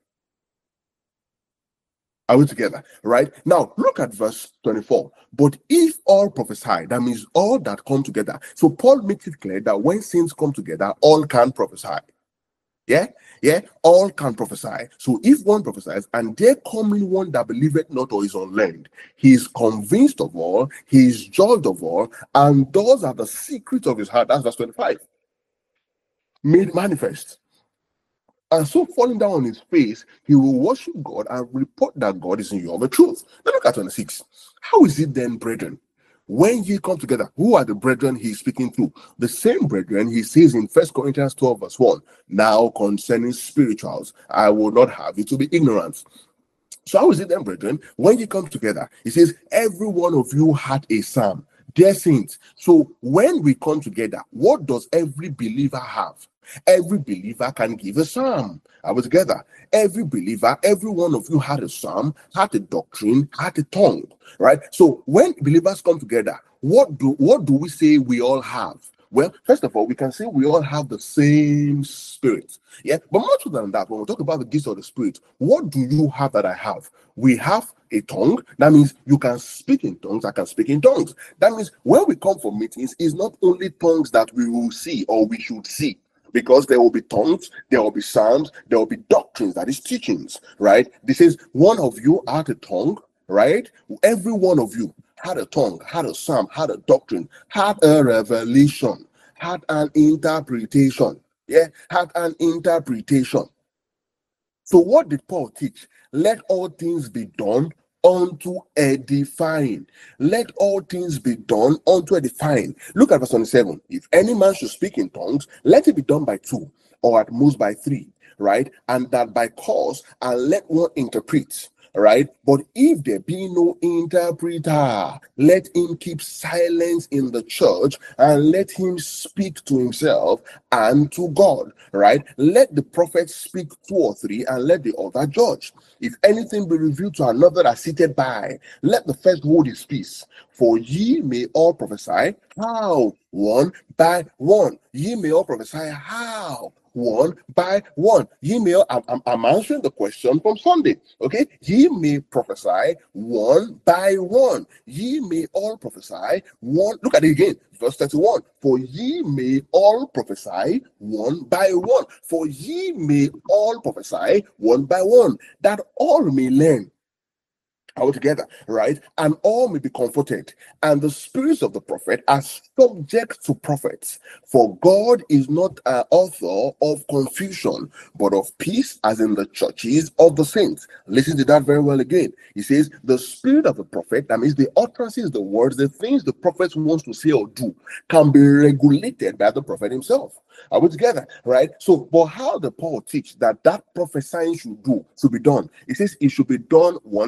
Are we together? Right? Now, look at verse twenty-four. But if all prophesy, that means all that come together. So Paul makes it clear that when saints come together, all can prophesy. Yeah? Yeah? All can prophesy. So if one prophesies, and there come in one that believeth not or is unlearned, he is convinced of all, he is judged of all, and those are the secrets of his heart. That's verse twenty-five. Made manifest. And so falling down on his face, he will worship God and report that God is in you of the truth. Now look at twenty-six. How is it then, brethren? When ye come together, who are the brethren he's speaking to? The same brethren he says in First Corinthians twelve verse one. Now concerning spirituals, I will not have you to be ignorant. So how is it then, brethren? When you come together, he says, every one of you had a psalm. Dear saints, so when we come together, what does every believer have? Every believer can give a psalm. Are we together? Every believer, every one of you had a psalm, had a doctrine, had a tongue, right? So when believers come together, what do what do we say we all have? Well, first of all, we can say we all have the same spirit. Yeah, but much more than that, when we talk about the gifts of the spirit, what do you have that I have? We have a tongue. That means you can speak in tongues. I can speak in tongues. That means when we come for meetings, it's not only tongues that we will see or we should see. Because there will be tongues, there will be psalms, there will be doctrines, that is teachings, right? This is one of you had a tongue, right? Every one of you had a tongue, had a psalm, had a doctrine, had a revelation, had an interpretation. Yeah, had an interpretation. So what did Paul teach? Let all things be done unto edifying. Let all things be done unto edifying. Look at verse twenty-seven. If any man should speak in tongues, let it be done by two, or at most by three, right? And that by cause, and let one interpret. Right? But if there be no interpreter, let him keep silence in the church and let him speak to himself and to God. Right? Let the prophet speak two or three and let the other judge. If anything be revealed to another that seated by, let the first hold his peace. For ye may all prophesy. How? One by one. Ye may all prophesy. How? One by one. Ye may, I'm, I'm, I'm answering the question from Sunday. Okay? Ye may prophesy one by one. Ye may all prophesy one. Look at it again. Verse thirty-one. For ye may all prophesy one by one. For ye may all prophesy one by one. That all may learn. All together, right? And all may be comforted. And the spirits of the prophet are subject to prophets. For God is not an author of confusion, but of peace, as in the churches of the saints. Listen to that very well again. He says, the spirit of the prophet, that means the utterances, the words, the things the prophet wants to say or do, can be regulated by the prophet himself. Are we together? Right? So, but how does Paul teach that that prophesying should do, should be done? He says it should be done one by one.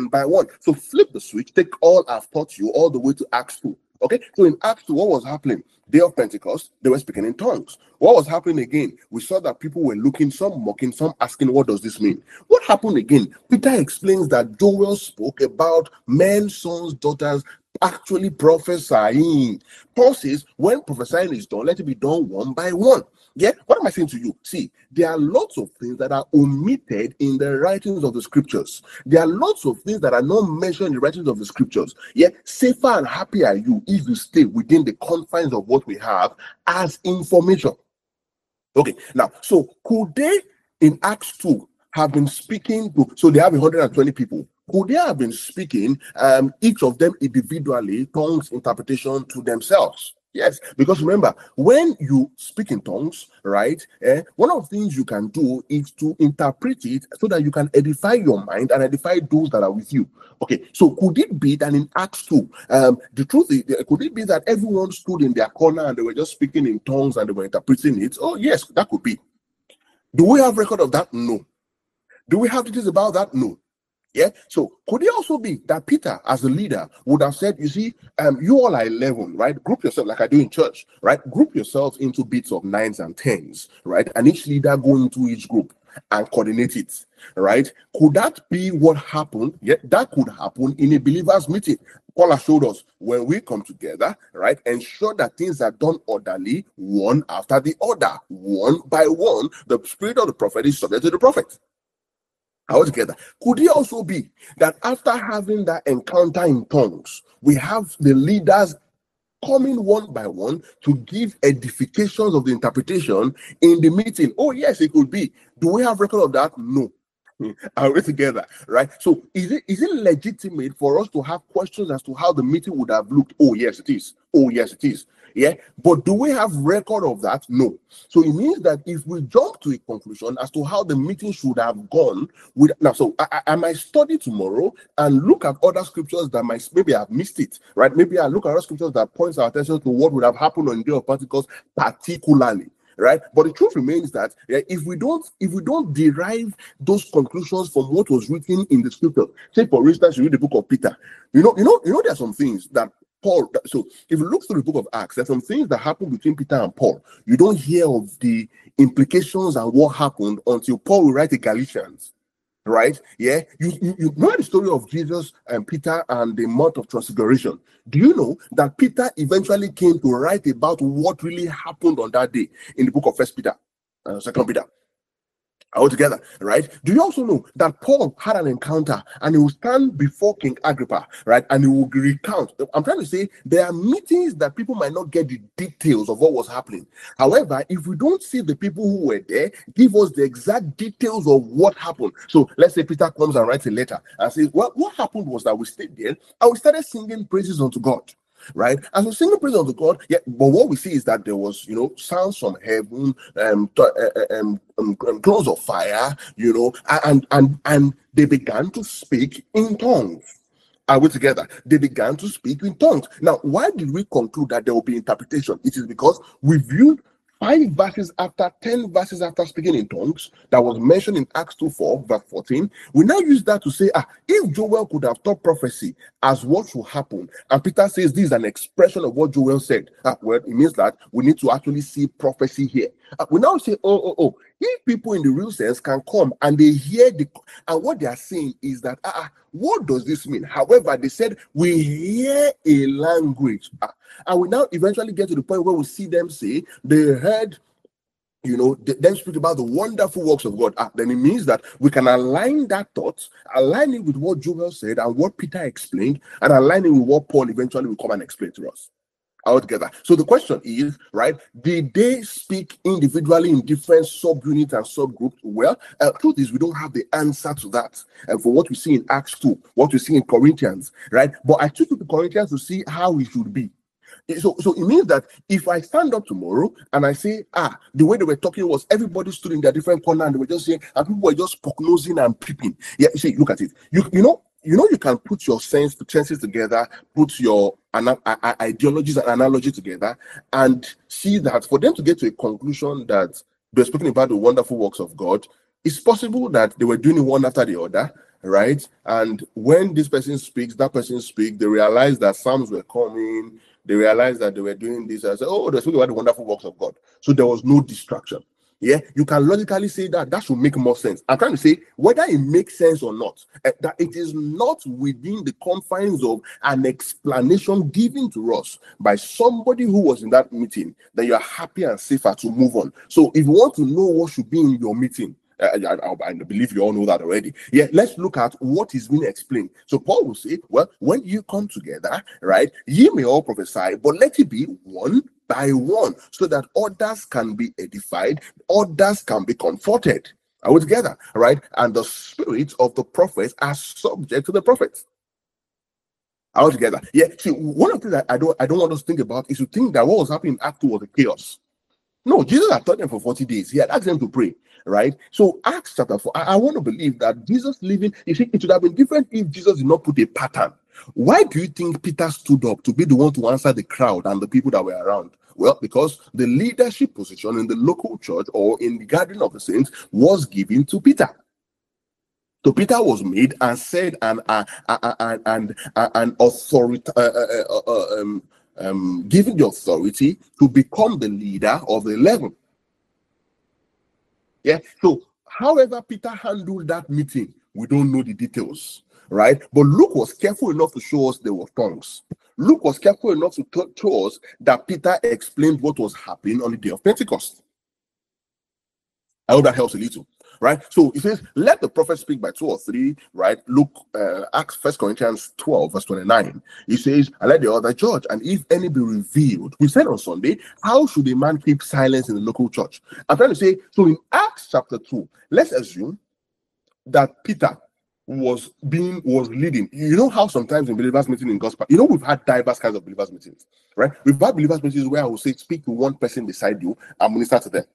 So flip the switch, take all I've taught you all the way to Acts two. Okay, so in Acts two, what was happening? Day of Pentecost, they were speaking in tongues. What was happening again? We saw that people were looking, some mocking, some asking, what does this mean? What happened again? Peter explains that Joel spoke about men, sons, daughters, actually prophesying. Paul says, when prophesying is done, let it be done one by one. Yeah, what am I saying to you? See, there are lots of things that are omitted in the writings of the scriptures. There are lots of things that are not mentioned in the writings of the scriptures. Yeah, safer and happy are you if you stay within the confines of what we have as information. Okay, now, so could they in Acts two have been speaking to, so they have one hundred twenty people. Could they have been speaking, um, each of them individually, tongues interpretation to themselves? Yes, because remember, when you speak in tongues, right, eh, one of the things you can do is to interpret it so that you can edify your mind and edify those that are with you. Okay, so could it be that in Acts two, um, the truth is, could it be that everyone stood in their corner and they were just speaking in tongues and they were interpreting it? Oh, yes, that could be. Do we have record of that? No. Do we have details about that? No. Yeah, so could it also be that Peter, as a leader, would have said, you see, um, you all are eleven, right? Group yourself like I do in church, right? Group yourselves into bits of nines and tens, right? And each leader go into each group and coordinate it, right? Could that be what happened? Yeah, that could happen in a believer's meeting. Paul has showed us when we come together, right? Ensure that things are done orderly, one after the other, one by one. The spirit of the prophet is subject to the prophet. All together. Could it also be that after having that encounter in tongues, we have the leaders coming one by one to give edifications of the interpretation in the meeting? Oh, yes, it could be. Do we have record of that? No. Are we together? Right? So is it is it legitimate for us to have questions as to how the meeting would have looked? Oh, yes, it is. Oh, yes, it is. Yeah, but do we have record of that? No. So it means that if we jump to a conclusion as to how the meeting should have gone, with now, so I, I might study tomorrow and look at other scriptures that might maybe I've missed it, right? Maybe I look at other scriptures that points our attention to what would have happened on the day of Pentecost, particularly. Right, but the truth remains that yeah, if we don't if we don't derive those conclusions from what was written in the scripture, say for instance, you read the book of Peter, you know, you know, you know, there are some things that Paul. So if you look through the book of Acts, there's some things that happened between Peter and Paul. You don't hear of the implications and what happened until Paul will write the Galatians. Right? Yeah, you, you you know the story of Jesus and Peter and the Mount of Transfiguration. Do you know that Peter eventually came to write about what really happened on that day in the book of First Peter, uh, Second Peter? All together, right? Do you also know that Paul had an encounter and he will stand before King Agrippa, right? And he will recount. I'm trying to say there are meetings that people might not get the details of what was happening. However, if we don't see the people who were there, give us the exact details of what happened. So let's say Peter comes and writes a letter and says, well, what happened was that we stayed there and we started singing praises unto God. Right, and so singing praise unto God, yeah. But what we see is that there was, you know, sounds from heaven, um, uh, um, um, um clouds of fire, you know, and and and they began to speak in tongues. Are we together? They began to speak in tongues. Now, why did we conclude that there will be interpretation? It is because we viewed five verses after, ten verses after speaking in tongues, that was mentioned in Acts two four, verse fourteen. We now use that to say, ah, if Joel could have taught prophecy as what will happen, and Peter says this is an expression of what Joel said, ah, well, it means that we need to actually see prophecy here. Ah, we now say, oh, oh, oh, if people in the real sense can come and they hear the, and what they are saying is that, ah, ah what does this mean? However, they said, we hear a language. Ah, and we now eventually get to the point where we see them say, they heard, you know, them speak about the wonderful works of God. Ah, then it means that we can align that thought, align it with what Joel said and what Peter explained, and align it with what Paul eventually will come and explain to us. All together. So the question is, right, did they speak individually in different subunits and subgroups? Well, uh, truth is we don't have the answer to that. And for what we see in Acts two, what we see in Corinthians, right? But I took you to Corinthians to see how it should be. So, so it means that if I stand up tomorrow and I say, ah, the way they were talking was everybody stood in their different corner and they were just saying, and people were just prognosing and peeping. Yeah, you see, look at it. You, you know, you know, you can put your sense, senses together, put your ana- ideologies and analogy together, and see that for them to get to a conclusion that they're speaking about the wonderful works of God, it's possible that they were doing it one after the other, right? And when this person speaks, that person speaks, they realize that Psalms were coming, they realized that they were doing this. I said, oh, they're speaking about the wonderful works of God. So there was no distraction. Yeah, you can logically say that that should make more sense. I'm trying to say whether it makes sense or not, uh, that it is not within the confines of an explanation given to us by somebody who was in that meeting that you are happy and safer to move on. So if you want to know what should be in your meeting, uh, I, I, I believe you all know that already. Yeah, let's look at what is being explained. So Paul will say, well, when you come together, right, ye may all prophesy, but let it be one by one, so that others can be edified, others can be comforted. Are we together? Right? And the spirits of the prophets are subject to the prophets. Are we together? Yeah. See, one of the things that I don't I don't want us to think about is to think that what was happening in Act two was a chaos. No, Jesus had taught them for forty days. He had asked them to pray, right? So Acts chapter four, I, I want to believe that Jesus living, you see, it would have been different if Jesus did not put a pattern. Why do you think Peter stood up to be the one to answer the crowd and the people that were around? Well, because the leadership position in the local church or in the gathering of the saints was given to Peter. So Peter was made and said an uh, uh, uh, and uh, an authority, uh, uh, uh, uh, um, um, given the authority to become the leader of the eleven. Yeah. So, however Peter handled that meeting, we don't know the details, right? But Luke was careful enough to show us there were tongues. Luke was careful enough to t- show us that Peter explained what was happening on the day of Pentecost. I hope that helps a little, right? So it says, let the prophet speak by two or three, right? Luke, uh, Acts, First Corinthians twelve, verse twenty-nine. He says, and let the other judge, and if any be revealed. We said on Sunday, how should a man keep silence in the local church? I'm trying to say, so in Acts chapter two, let's assume that Peter was being was leading. You know how sometimes in believers meeting in gospel, you know, we've had diverse kinds of believers meetings, right? We've had believers meetings where I will say, speak to one person beside you and minister to them.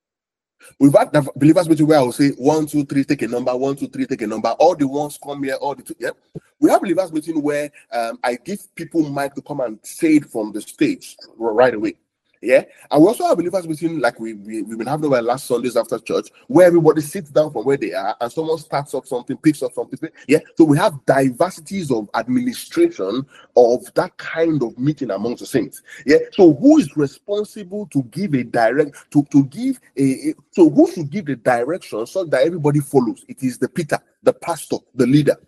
We've had the believers meeting where I will say one, two, three, take a number, one, two, three, take a number. All the ones come here, all the two. Yeah. We have believers meeting where um, I give people mic to come and say it from the stage right away. Yeah. And we also have believers meeting like we, we, we've been having our last Sundays after church, where everybody sits down from where they are and someone starts up something, picks up something. Yeah. So we have diversities of administration of that kind of meeting amongst the saints. Yeah. So who is responsible to give a direct, to, to give a, a so who should give the direction so that everybody follows? It is the Peter, the pastor, the leader.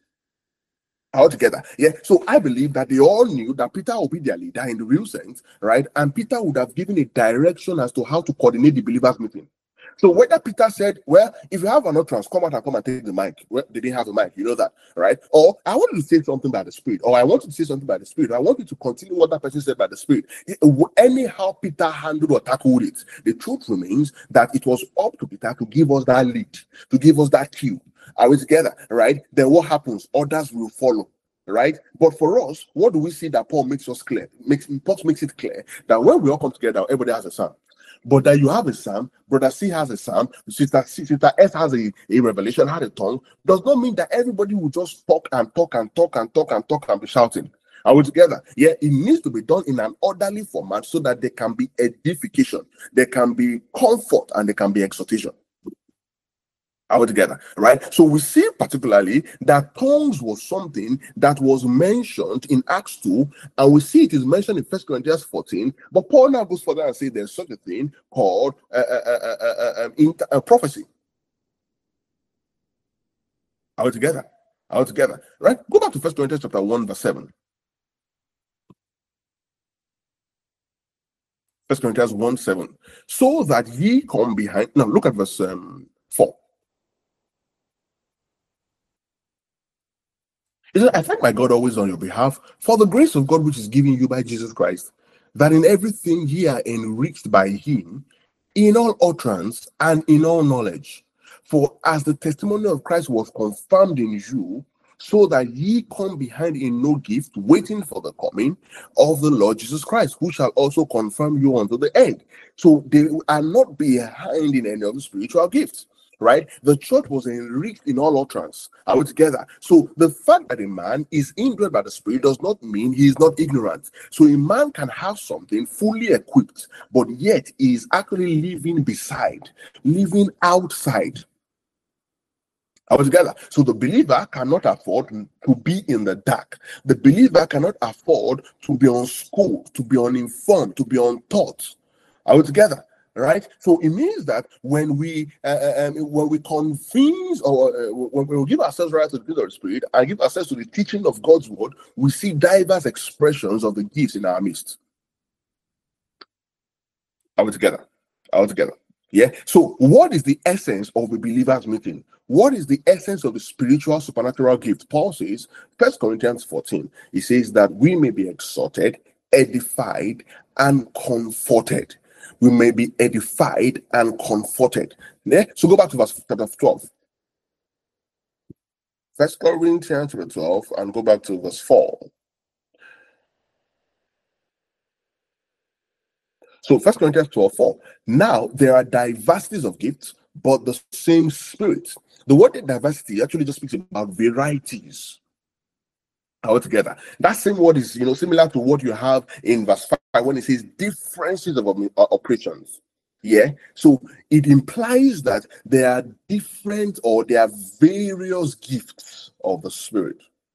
All together. Yeah. So I believe that they all knew that Peter would be their leader in the real sense, right? And Peter would have given a direction as to how to coordinate the believers' meeting. So whether Peter said, well, if you have an utterance, come out and come and take the mic. Well, they didn't have the mic, you know that, right? Or I want you to say something by the Spirit, or I want you to say something by the Spirit. I want you to continue what that person said by the Spirit. It, anyhow Peter handled or tackled it, the truth remains that it was up to Peter to give us that lead, to give us that cue. Are we together? Right? Then what happens? Others will follow. Right? But for us, what do we see that Paul makes us clear? Makes Paul makes it clear that when we all come together, everybody has a psalm. But that you have a psalm, brother C has a psalm, sister C, sister S has a, a revelation, has a tongue, does not mean that everybody will just talk and talk and talk and talk and talk and be shouting. Are we together? Yeah, it needs to be done in an orderly format so that there can be edification, there can be comfort, and there can be exhortation. Are we together? Right? So we see particularly that tongues was something that was mentioned in Acts two, and we see it is mentioned in First Corinthians fourteen. But Paul now goes further and says there's such a thing called uh, uh, uh, uh, uh, inter- uh, prophecy. Are we together? Are we together? Right? Go back to First Corinthians chapter one, verse seven. First Corinthians one, seven. So that ye come behind. Now look at verse um, four. He said, I thank my God always on your behalf for the grace of God which is given you by Jesus Christ, that in everything ye are enriched by him, in all utterance and in all knowledge. For as the testimony of Christ was confirmed in you, so that ye come behind in no gift, waiting for the coming of the Lord Jesus Christ, who shall also confirm you unto the end. So they are not behind in any of the spiritual gifts. Right? The church was enriched in all utterance. Are we together? So the fact that a man is indwelt by the Spirit does not mean he is not ignorant. So a man can have something fully equipped, but yet is actually living beside, living outside. Are we together? So the believer cannot afford to be in the dark. The believer cannot afford to be unschooled, to be uninformed, to be untaught. Are we together? Right? So it means that when we uh, um, when we convince or uh, when we give ourselves right to the Holy Spirit and give ourselves to the teaching of God's word, we see diverse expressions of the gifts in our midst. Are we together? Are we together? Yeah. So what is the essence of a believer's meeting? What is the essence of the spiritual supernatural gift? Paul says, First Corinthians fourteen, he says that we may be exhorted, edified, and comforted. We may be edified and comforted. Yeah? So go back to verse twelve. First Corinthians twelve and go back to verse four. So First Corinthians twelve four. Now there are diversities of gifts, but the same Spirit. The word diversity actually just speaks about varieties. All together. That same word is, you know, similar to what you have in verse five when it says differences of operations. Yeah. So it implies that there are different or there are various gifts of the Spirit.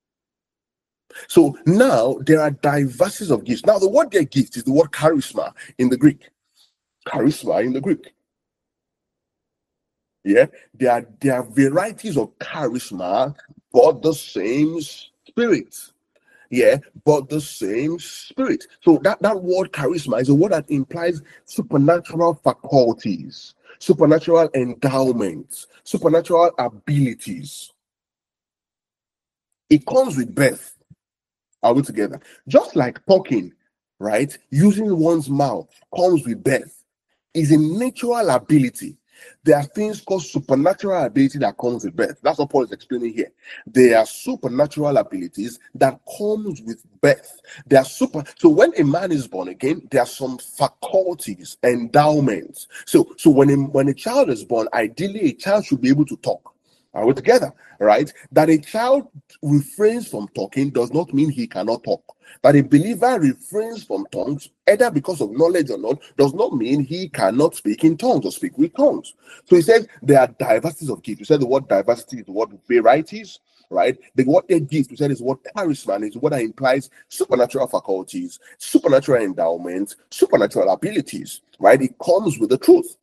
So now there are diversities of gifts. Now the word there gift is the word charisma in the Greek. Charisma in the Greek. Yeah, there are there are varieties of charisma, but the same Spirit. Yeah, but the same Spirit. So that, that word charisma is a word that implies supernatural faculties, supernatural endowments, supernatural abilities. It comes with birth. Are we together? Just like talking, right? Using one's mouth comes with birth. Is a natural ability. There are things called supernatural ability that comes with birth. That's what Paul is explaining here. There are supernatural abilities that comes with birth. They are super. So when a man is born again, there are some faculties, endowments. So, so when a, when a child is born, ideally a child should be able to talk. Are we together? Right? That a child refrains from talking does not mean he cannot talk. That a believer refrains from tongues, either because of knowledge or not, does not mean he cannot speak in tongues or speak with tongues. So he says there are diversities of gifts. You said the word diversity is the word varieties, right? The word they gift, we said is what charisma is, what that implies supernatural faculties, supernatural endowments, supernatural abilities, right? It comes with the truth.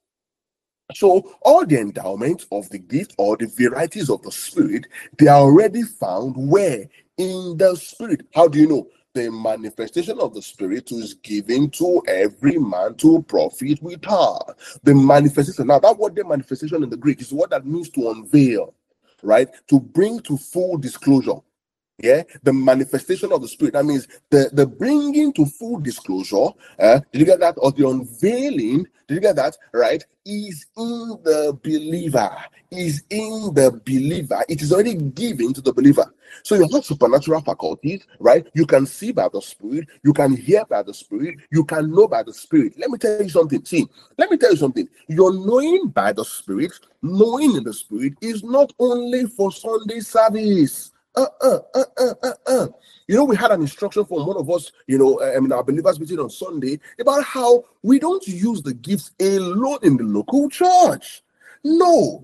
So all the endowments of the gift or the varieties of the Spirit, they are already found where? In the Spirit. How do you know? The manifestation of the Spirit is given to every man to profit with her. The manifestation. Now that word, the manifestation in the Greek is what that means to unveil, right? To bring to full disclosure. Yeah, the manifestation of the Spirit. That means the, the bringing to full disclosure, uh, did you get that? Or the unveiling, did you get that? Right? Is in the believer. Is in the believer. It is already given to the believer. So you have supernatural faculties, right? You can see by the Spirit. You can hear by the Spirit. You can know by the Spirit. Let me tell you something. See, let me tell you something. Your knowing by the Spirit, knowing in the Spirit is not only for Sunday service. Uh, uh, uh, uh, uh, uh. You know, we had an instruction from one of us, you know, I mean, our believers meeting on Sunday about how we don't use the gifts alone in the local church. No,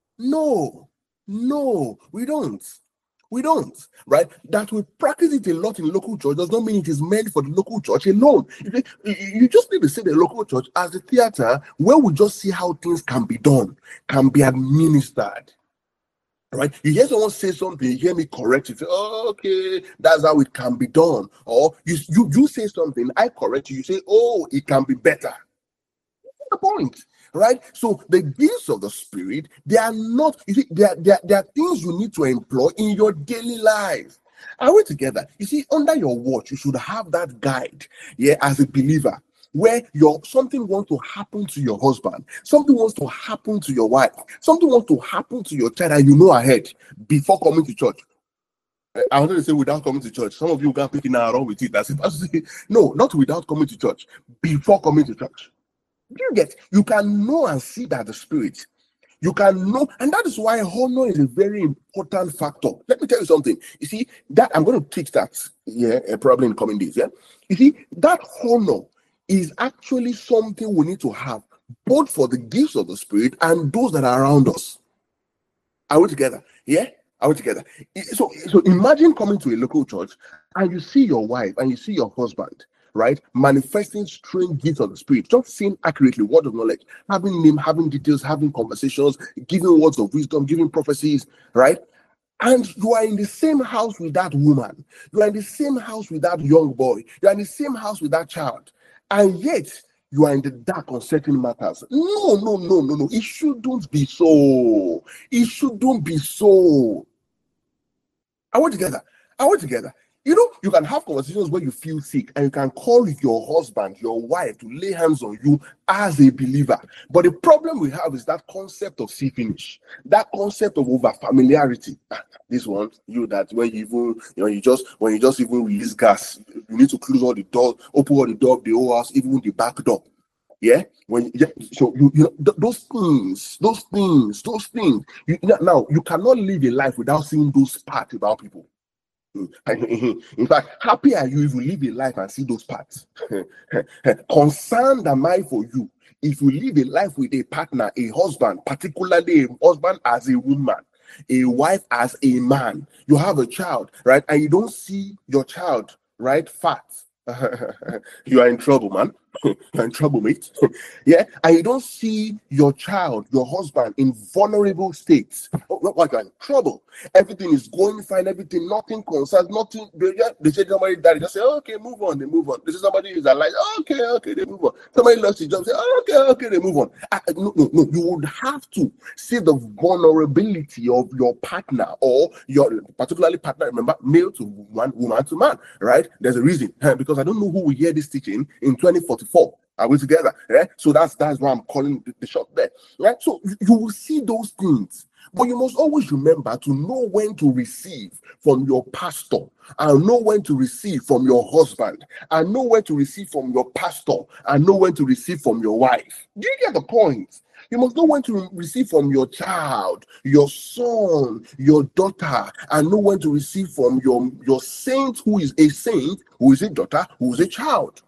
no, no, we don't. We don't, right? That we practice it a lot in local church does not mean it is meant for the local church alone. You, you just need to see the local church as a theater where we just see how things can be done, can be administered. Right? You hear someone say something, you hear me correct, you say, oh, okay, that's how it can be done. Or you, you, you say something, I correct you, you say, oh, it can be better. That's the point, right? So the gifts of the Spirit, they are not, you see, they are, they are, they are things you need to employ in your daily life. Are we together? You see, under your watch, you should have that guide, yeah, as a believer. Where your something wants to happen to your husband, something wants to happen to your wife, something wants to happen to your child, and you know ahead before coming to church. I wanted to say without coming to church. Some of you got picking out wrong with it. That's it. No, not without coming to church. Before coming to church. You get, you can know and see that the Spirit. You can know, and that is why honor is a very important factor. Let me tell you something. You see, that I'm going to teach that, yeah, probably in coming days. Yeah, you see, that honor is actually something we need to have, both for the gifts of the Spirit and those that are around us. Are we together? Yeah? Are we together? So, so imagine coming to a local church and you see your wife and you see your husband, right, manifesting strange gifts of the Spirit, just seeing accurately word of knowledge, having name, having details, having conversations, giving words of wisdom, giving prophecies, right? And you are in the same house with that woman. You are in the same house with that young boy. You are in the same house with that child. And yet, you are in the dark on certain matters. No, no, no, no, no. It shouldn't be so. It shouldn't be so. Are we together? Are we together? You know, you can have conversations where you feel sick and you can call your husband, your wife to lay hands on you as a believer. But the problem we have is that concept of see finish, that concept of over familiarity. This one, you that when you even, you know, you just when you just even release gas, you need to close all the doors, open all the door of the whole house, even the back door. Yeah, when yeah, so you you know th- those things, those things, those things. You, now you cannot live a life without seeing those parts about people. In fact, happy are you if you live a life and see those parts. Concerned am I for you if you live a life with a partner, a husband, particularly a husband as a woman, a wife as a man. You have a child, right? And you don't see your child, right, fat. You are in trouble, man. You're in trouble, mate. Yeah, and you don't see your child, your husband, in vulnerable states. Oh, look like you're in trouble. Everything is going fine. Everything, nothing concerns, nothing. They, yeah, they say somebody died. They just say, oh, okay, move on. They move on. They say somebody is alive. Oh, okay, okay, they move on. Somebody lost his job. Say, oh, okay, okay, they move on. Uh, no, no, no. You would have to see the vulnerability of your partner or your particularly partner. Remember, male to woman, woman to man. Right? There's a reason because I don't know who will hear this teaching in twenty forty-four. Are we together? Right? So that's that's why I'm calling the, the shot there. Right? So you, you will see those things, but you must always remember to know when to receive from your pastor, and know when to receive from your husband, and know when to receive from your pastor, and know when to receive from your wife. Do you get the point? You must know when to receive from your child, your son, your daughter, and know when to receive from your, your saint who is a saint, who is a daughter, who is a child.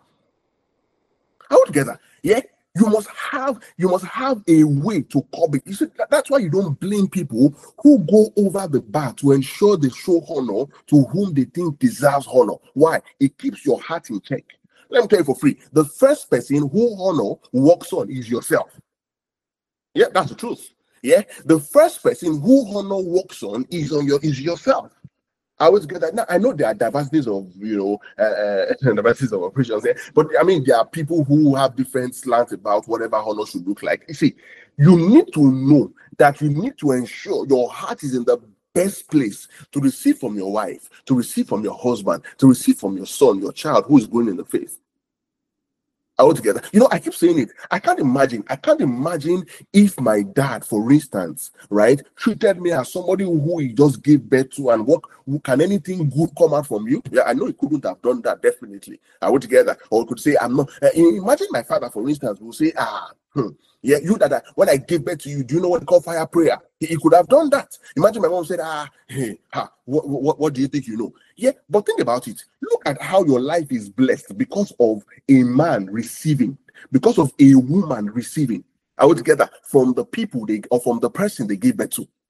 All together, yeah. You must have you must have a way to curb it. You see, that's why you don't blame people who go over the bar to ensure they show honor to whom they think deserves honor. Why? It keeps your heart in check. Let me tell you for free. The first person who honor walks on is yourself. Yeah, that's the truth. Yeah, the first person who honor walks on is on your is yourself. I always get that. Now I know there are diversities of you know uh, uh, diversities of operations, yeah? But I mean there are people who have different slants about whatever honor should look like. You see, you need to know that you need to ensure your heart is in the best place to receive from your wife, to receive from your husband, to receive from your son, your child who is going in the faith. All together. You know, I keep saying it. I can't imagine. I can't imagine if my dad, for instance, right, treated me as somebody who he just gave birth to and what can anything good come out from you? Yeah, I know he couldn't have done that, definitely. I would together. Or could say, I'm not. Uh, imagine my father, for instance, will say, ah, hmm, yeah, you that when I gave birth to you, do you know what they call fire prayer? He, he could have done that. Imagine my mom said, ah, hey, ha, what, what, what do you think you know? Yeah, but think about it. Look at how your life is blessed because of a man receiving, because of a woman receiving. All together from the people they or from the person they gave birth to.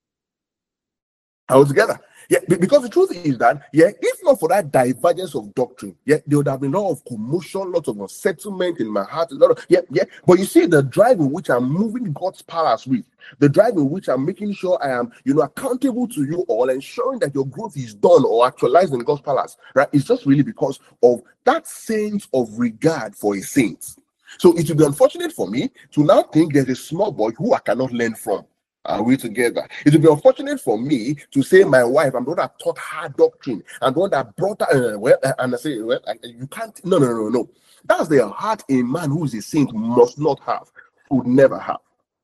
All together. Yeah, because the truth is that, yeah, if not for that divergence of doctrine, yeah, there would have been a lot of commotion, lots of unsettlement in my heart, a lot of, yeah, yeah. But you see, the drive in which I'm moving God's palace with, the drive in which I'm making sure I am, you know, accountable to you all, ensuring that your growth is done or actualized in God's palace, right? It's just really because of that sense of regard for a saint. So it would be unfortunate for me to now think there's a small boy who I cannot learn from. Are we together? It would be unfortunate for me to say my wife, I'm the one that taught her doctrine, and the one that brought her, uh, well, uh, and I say, well, you can't, no, no, no, no. That's the heart a man who is a saint must not have, would never have.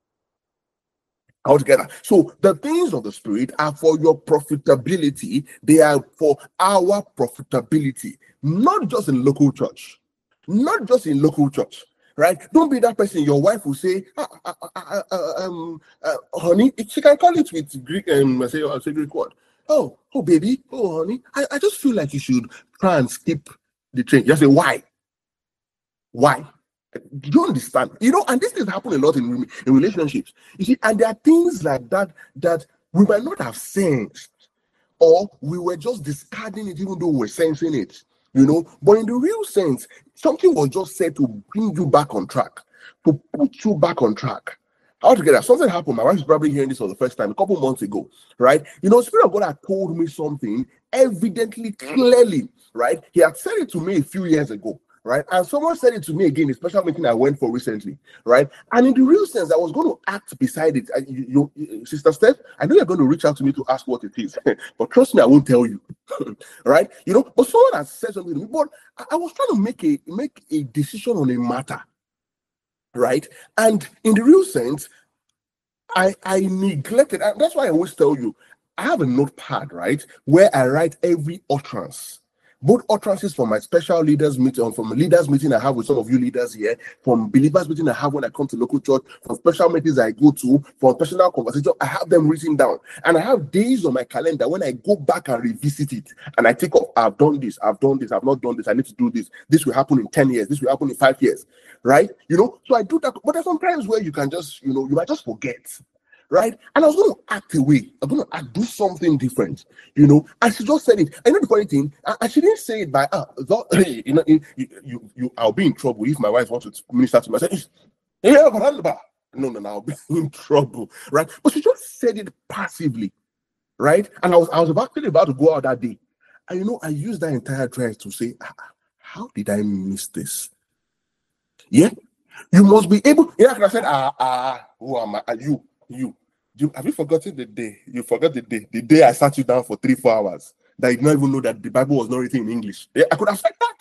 Altogether. So the things of the spirit are for your profitability, they are for our profitability, not just in local church, not just in local church. Right? Don't be that person. Your wife will say, ah, ah, ah, ah, um, uh, honey, she can call it with Greek, um, I say, I say Greek word. Oh, oh, baby, oh, honey, I, I just feel like you should try and skip the train. You say, why? Why? You don't understand. You know, and this things happen a lot in, in relationships. You see, and there are things like that that we might not have sensed, or we were just discarding it even though we were sensing it, you know. But in the real sense, something was just said to bring you back on track, to put you back on track. Altogether, something happened. My wife is probably hearing this for the first time a couple months ago, right? You know, Spirit of God had told me something evidently, clearly, right? He had said it to me a few years ago, right? And someone said it to me again, a special meeting I went for recently, right? And in the real sense, I was going to act beside it. I, you, you, Sister Steph, I know you're going to reach out to me to ask what it is, but trust me, I won't tell you, right? You know, but someone has said something to me, but I, I was trying to make a make a decision on a matter, right? And in the real sense, I, I neglected. That's why I always tell you, I have a notepad, right, where I write every utterance. Both utterances from my special leaders meeting, from a leaders meeting I have with some of you leaders here, from believers meeting I have when I come to local church, from special meetings I go to, from personal conversation, I have them written down. And I have days on my calendar when I go back and revisit it. And I think of, I've done this, I've done this, I've not done this, I need to do this. This will happen in ten years, this will happen in five years, right? You know, so I do that. But there's sometimes where you can just, you know, you might just forget. Right, and I was going to act away. I'm going to do something different, you know. And she just said it. I know the funny thing, and she didn't say it by, ah, hey, you know, you, you, you, I'll be in trouble if my wife wants to minister to me. I said, yeah, but no, no, no, I'll be in trouble, right? But she just said it passively, right? And I was, I was actually about to go out that day, and you know, I used that entire drive to say, ah, how did I miss this? Yeah, you must be able. Yeah, I said, ah, ah, who am I? Are you? You, you have you forgotten the day? You forgot the day, the day I sat you down for three, four hours. That you did not even know that the Bible was not written in English. Yeah, I could have said that.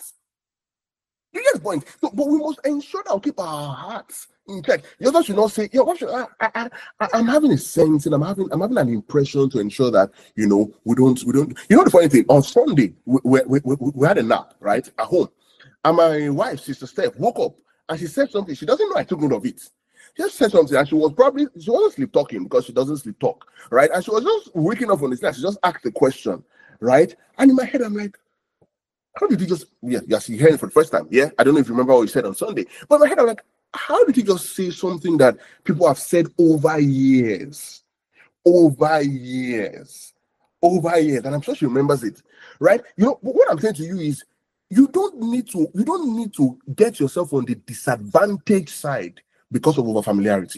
You get the point. So, but we must ensure that we keep our hearts in check. You also should not say, "Yo, what should I, I, I, I'm having a sense and I'm having, I'm having an impression to ensure that you know we don't, we don't." You know the funny thing? On Sunday, we we, we, we, we had a nap right at home, and my wife, Sister Steph, woke up and she said something. She doesn't know I took note of it. She just said something, and she was probably, she wasn't sleep talking because she doesn't sleep talk, right? And she was just waking up on the night. She just asked the question, right? And in my head, I'm like, how did you just, yeah, you're hearing it for the first time, yeah? I don't know if you remember what you said on Sunday, but in my head, I'm like, how did you just say something that people have said over years, over years, over years? And I'm sure she remembers it, right? You know, what I'm saying to you is, you don't need to, you don't need to get yourself on the disadvantage side because of over familiarity.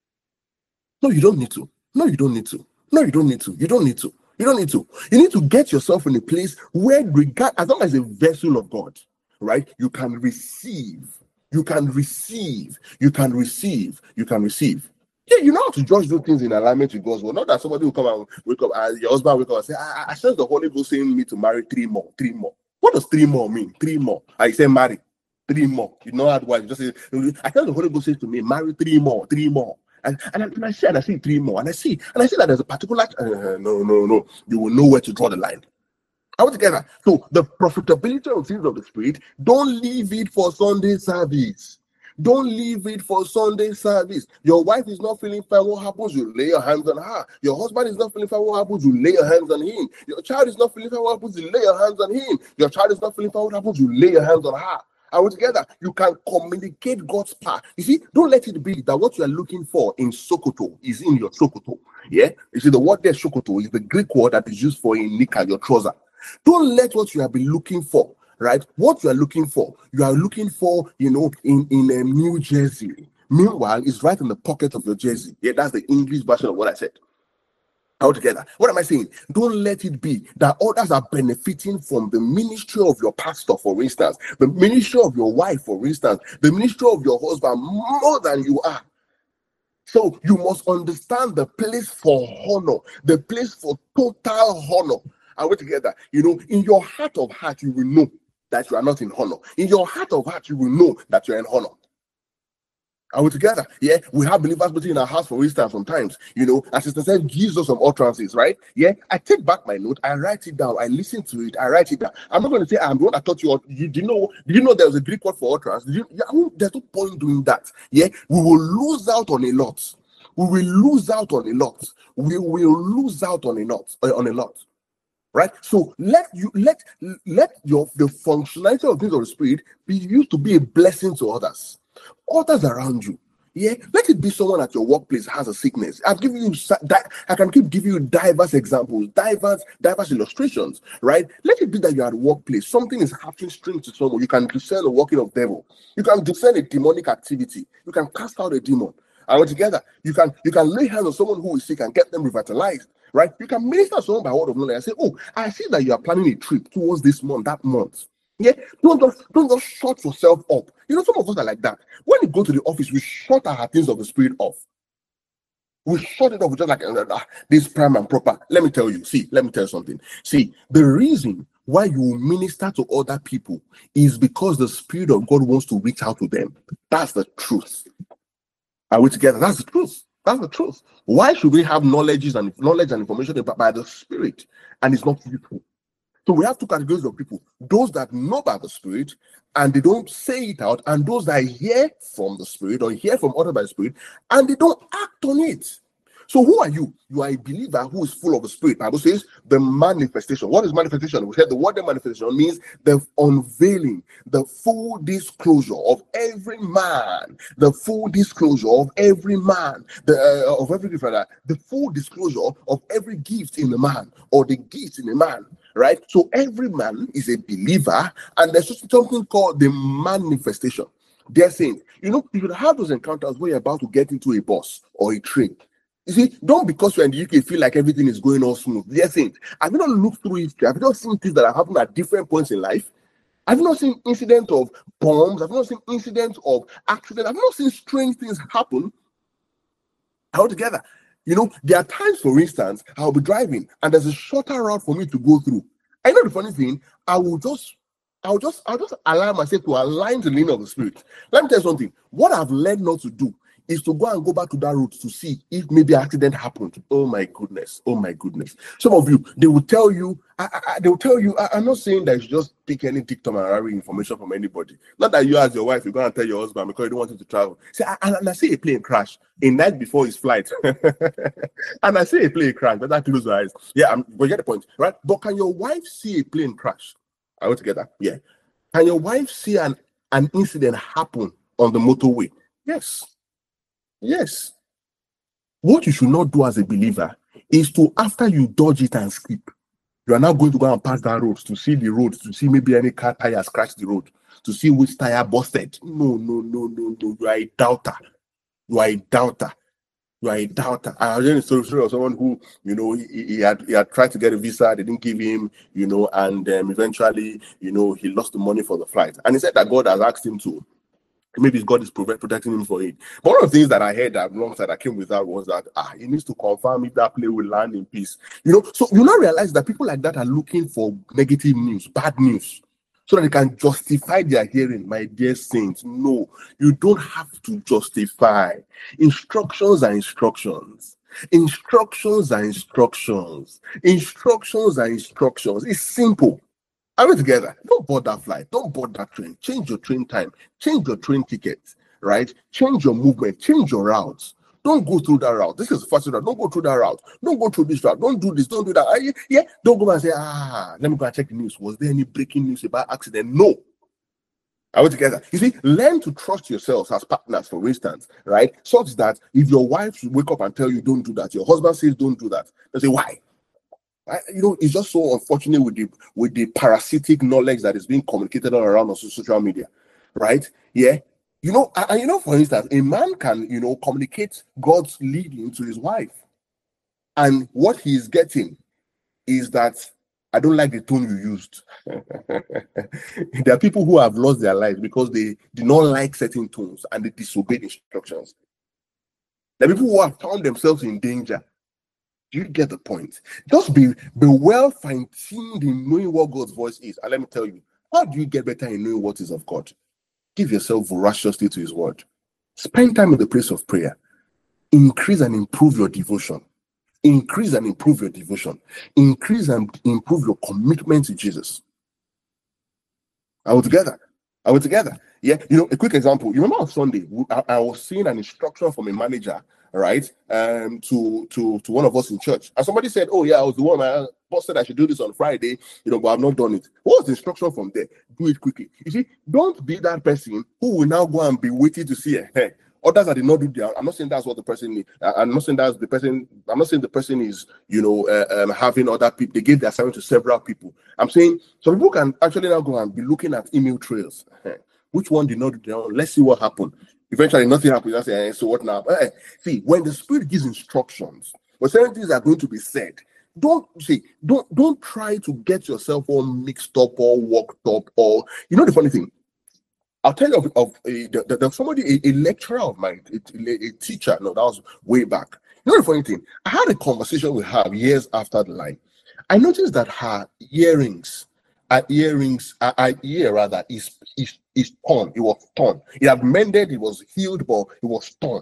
No, you don't need to. No, you don't need to. No, you don't need to. You don't need to. You don't need to. You need to get yourself in a place where, regard, as long as a vessel of God, right, you can receive. You can receive. You can receive. You can receive. Yeah, you know how to judge those things in alignment with God's word. Not that somebody will come and wake up, and your husband wake up and say, I, I sense the Holy Ghost saying me to marry three more, three more. What does three more mean? Three more. I say marry. Three more. You know how to just say, I tell the Holy Ghost says to me, marry three more, three more. And, and, I, and I see, and I see three more, and I see, and I see that there's a particular, uh, no, no, no, you will know where to draw the line. All together. So the profitability of things of the Spirit, don't leave it for Sunday service. Don't leave it for Sunday service. Your wife is not feeling fine, what happens? You lay your hands on her. Your husband is not feeling fine, what happens? You lay your hands on him. Your child is not feeling fine, what happens? You lay your hands on him. Your child is not feeling fine, what happens? You lay your hands on her. And together, you can communicate God's power. You see, don't let it be that what you are looking for in Sokoto is in your Sokoto. Yeah? You see, the word there, Sokoto, is the Greek word that is used for in nika, your trouser. Don't let what you have been looking for, right? What you are looking for, you are looking for, you know, in, in a New Jersey. Meanwhile, it's right in the pocket of your jersey. Yeah, that's the English version of what I said. Altogether, what am I saying? Don't let it be that others are benefiting from the ministry of your pastor, for instance, the ministry of your wife, for instance, the ministry of your husband more than you are. So you must understand the place for honor, the place for total honor. And we're together, you know, in your heart of heart, you will know that you are not in honor. In your heart of heart, you will know that you're in honor. Are we together? Yeah, we have believers meeting in our house, for instance, sometimes, you know, as Sister said, gives us some utterances, right? Yeah, I take back my note, I write it down, I listen to it, I write it down. I'm not going to say I'm the one that taught you. You did you know? Did you know there was a Greek word for utterance? Did you? Yeah, there's no point doing that. Yeah, we will lose out on a lot. We will lose out on a lot. We will lose out on a lot. Uh, on a lot. Right? So let you let let your the functionality of things of the Spirit be used to be a blessing to others. Others around you, Yeah, let it be someone at your workplace has a sickness. I've given you that. I can keep giving you diverse examples, diverse, diverse illustrations, right? Let it be that you're at workplace. Something is happening strange to someone. You can discern the working of devil. You can discern a demonic activity. You can cast out a demon. And together, you can you can lay hands on someone who is sick and get them revitalized, right? You can minister to someone by word of knowledge and say, "Oh, I see that you are planning a trip towards this month, that month." Yeah, don't just don't just shut yourself up. You know, some of us are like that. When we go to the office, we shut our things of the spirit off. We shut it off just like uh, this prime and proper. Let me tell you. See, let me tell you something. See, the reason why you minister to other people is because the Spirit of God wants to reach out to them. That's the truth. Are we together? That's the truth. That's the truth. Why should we have knowledge and knowledge and information by the Spirit and it's not useful? So we have two categories of people: those that know by the Spirit and they don't say it out, and those that hear from the Spirit or hear from others by the Spirit and they don't act on it. So who are you? You are a believer who is full of the Spirit. Bible says the manifestation. What is manifestation? We said the word manifestation means the unveiling, the full disclosure of every man, the full disclosure of every man, the uh, of every gift, rather, the full disclosure of every gift in a man or the gift in a man. Right? So every man is a believer, and there's just something called the manifestation. They're saying, you know, you should have those encounters where you're about to get into a bus or a train. You see, don't because you're in the U K feel like everything is going all smooth. They're saying, have you not looked through history? Have you not seen things that have happened at different points in life? Have you not seen incidents of bombs? Have you not seen incidents of accidents? Have you not seen strange things happen altogether? You know, there are times, for instance, I'll be driving and there's a shorter route for me to go through. I know the funny thing, I will just, I'll just, I'll just allow myself to align to the lean of the Spirit. Let me tell you something. What I've learned not to do is to go and go back to that route to see if maybe an accident happened. Oh my goodness. Oh my goodness. Some of you, they will tell you, I, I, they will tell you, I, I'm not saying that you should just pick any dictum and Harry information from anybody. Not that you as your wife, you're going to tell your husband because you don't want him to travel. See, I, and I see a plane crash a night before his flight. And I see a plane crash, but that close your eyes. Yeah, I'm, we get the point, right? But can your wife see a plane crash? Are we together? Yeah. Can your wife see an, an incident happen on the motorway? Yes. Yes. What you should not do as a believer is to, after you dodge it and skip, you are now going to go and pass that road to see the road, to see maybe any car tire scratch the road, to see which tire busted. No, no, no, no, no. You are a doubter. You are a doubter. You are a doubter. I heard a story of someone who, you know, he, he had he had tried to get a visa, they didn't give him, you know, and um, eventually, you know, he lost the money for the flight. And he said that God has asked him to. Maybe God is protecting him for it. But one of the things that I heard that alongside that came with that was that ah, he needs to confirm if that plane will land in peace. You know, so you now realize that people like that are looking for negative news, bad news, so that they can justify their hearing. My dear saints, no, you don't have to justify. Instructions are instructions. Instructions are instructions. Instructions are instructions. It's simple. Are we together? Don't board that flight. Don't board that train. Change your train time. Change your train tickets, right? Change your movement. Change your routes. Don't go through that route. This is the first route. Don't go through that route. Don't go through this route. Don't do this. Don't do that. Are you, yeah. Don't go and say, ah, let me go and check the news. Was there any breaking news about accident? No. Are we together? You see, learn to trust yourselves as partners, for instance, right? Such that if your wife should wake up and tell you don't do that, your husband says don't do that, they say, why? I, you know, it's just so unfortunate with the with the parasitic knowledge that is being communicated all around on social media, right? Yeah, you know, and you know, for instance, a man can, you know, communicate God's leading to his wife, and what he's getting is that I don't like the tone you used. There are people who have lost their lives because they do not like certain tones and they disobey instructions. There are people who have found themselves in danger. Do you get the point? Just be, be well fine-tuned in knowing what God's voice is. And let me tell you, how do you get better in knowing what is of God? Give yourself voraciously to his word. Spend time in the place of prayer. Increase and improve your devotion. Increase and improve your devotion. Increase and improve your commitment to Jesus. Are we together? Are we together? Yeah, you know, a quick example. You remember on Sunday, I, I was seeing an instruction from a manager, right, um, to to to one of us in church, and somebody said, "Oh yeah, I was the one. My boss said I should do this on Friday, you know, but I've not done it." What was the instruction from there? Do it quickly. You see, don't be that person who will now go and be waiting to see, hey, Others that did not do their, I'm not saying that's what the person is. I'm not saying that's the person, I'm not saying the person is, you know, uh, um, having other people, they gave their assignment to several people. I'm saying some people can actually now go and be looking at email trails. Which one did not do their own? Let's see what happened. Eventually, nothing happens. I say, eh, so what now? Eh, see, when the Spirit gives instructions, when certain things are going to be said, don't see, don't don't try to get yourself all mixed up or worked up. Or you know the funny thing, I'll tell you of, of a, the, the, somebody, a, a lecturer of mine, a, a teacher. No, that was way back. You know the funny thing, I had a conversation with her years after the line. I noticed that her earrings, her earrings, her, her ear rather is is is torn. It was torn. It had mended. It was healed, but it was torn.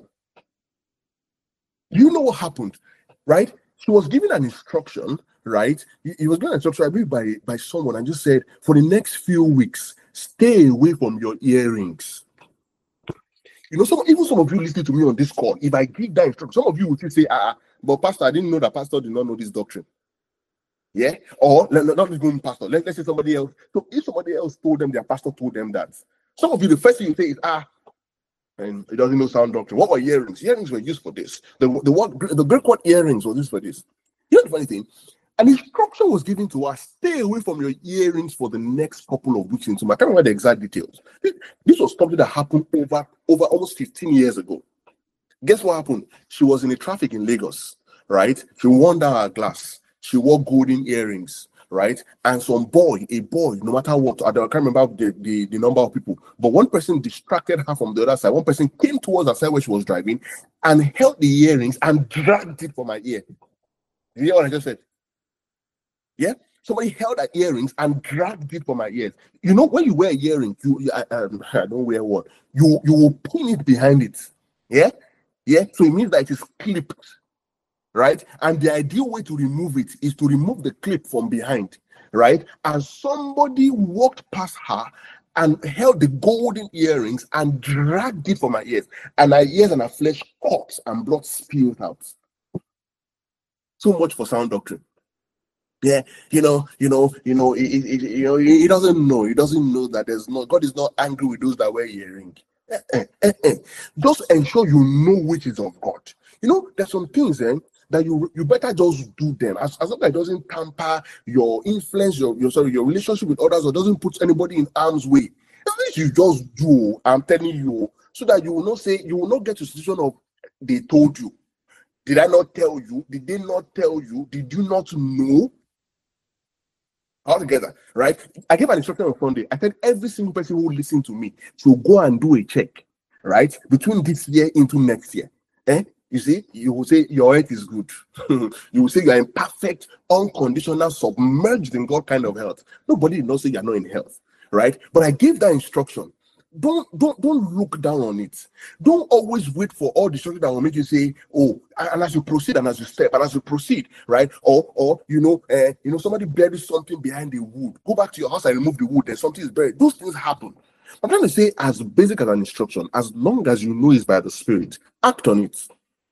You know what happened, right? She was given an instruction, right? He, he was given an instruction, I believe, by, by someone, and just said, for the next few weeks, stay away from your earrings. You know, some even some of you listening to me on this call, if I give that instruction, some of you will still say, ah, but Pastor, I didn't know that Pastor did not know this doctrine. Yeah? Or, not even Pastor, let, let's say somebody else. So if somebody else told them, their pastor told them that, some of you, the first thing you say is, ah, and it doesn't know sound doctrine. What were earrings? Earrings were used for this. The, the, word, the Greek word earrings was used for this. You know the funny thing? An instruction was given to us, stay away from your earrings for the next couple of weeks. Into I can't remember the exact details. This, this was something that happened over, over almost fifteen years ago. Guess what happened? She was in a traffic in Lagos, right? She wore down her glass. She wore golden earrings, right? And some boy, a boy, no matter what, I, don't, I can't remember the, the, the number of people, but one person distracted her from the other side. One person came towards her side where she was driving and held the earrings and dragged it from her ear. You hear what I just said? Yeah? Somebody held her earrings and dragged it from her ears. You know, when you wear earrings, you, you I, um, I don't wear one, you, you will pin it behind it. Yeah? Yeah? So it means that it is clipped. Right? And the ideal way to remove it is to remove the clip from behind, right? And somebody walked past her and held the golden earrings and dragged it from her ears, and her ears and her flesh cut and blood spilled out. So much for sound doctrine. Yeah, you know, you know, you know, he, he, he, you know, he doesn't know. He doesn't know that there's no God is not angry with those that wear earring. Eh, eh, eh, eh. Just ensure you know which is of God. You know, there's some things, eh? That you you better just do them as, as long as it doesn't tamper your influence, your, your sorry, your relationship with others, or doesn't put anybody in harm's way. At least you just do, I'm telling you, so that you will not say, you will not get to a situation of they told you. Did I not tell you? Did they not tell you? Did you not know? All together, right? I gave an instruction on Sunday. I said every single person who listen to me should go and do a check, right? Between this year into next year. Eh? You see, you will say your health is good. You will say you are in perfect, unconditional, submerged in God kind of health. Nobody will not say you are not in health, right? But I gave that instruction. Don't don't don't look down on it. Don't always wait for all the instruction that will make you say, oh, and as you proceed and as you step and as you proceed, right? Or or you know, uh, you know, somebody buried something behind the wood. Go back to your house and remove the wood. Then something is buried. Those things happen. I'm trying to say, as basic as an instruction, as long as you know it's by the Spirit, act on it.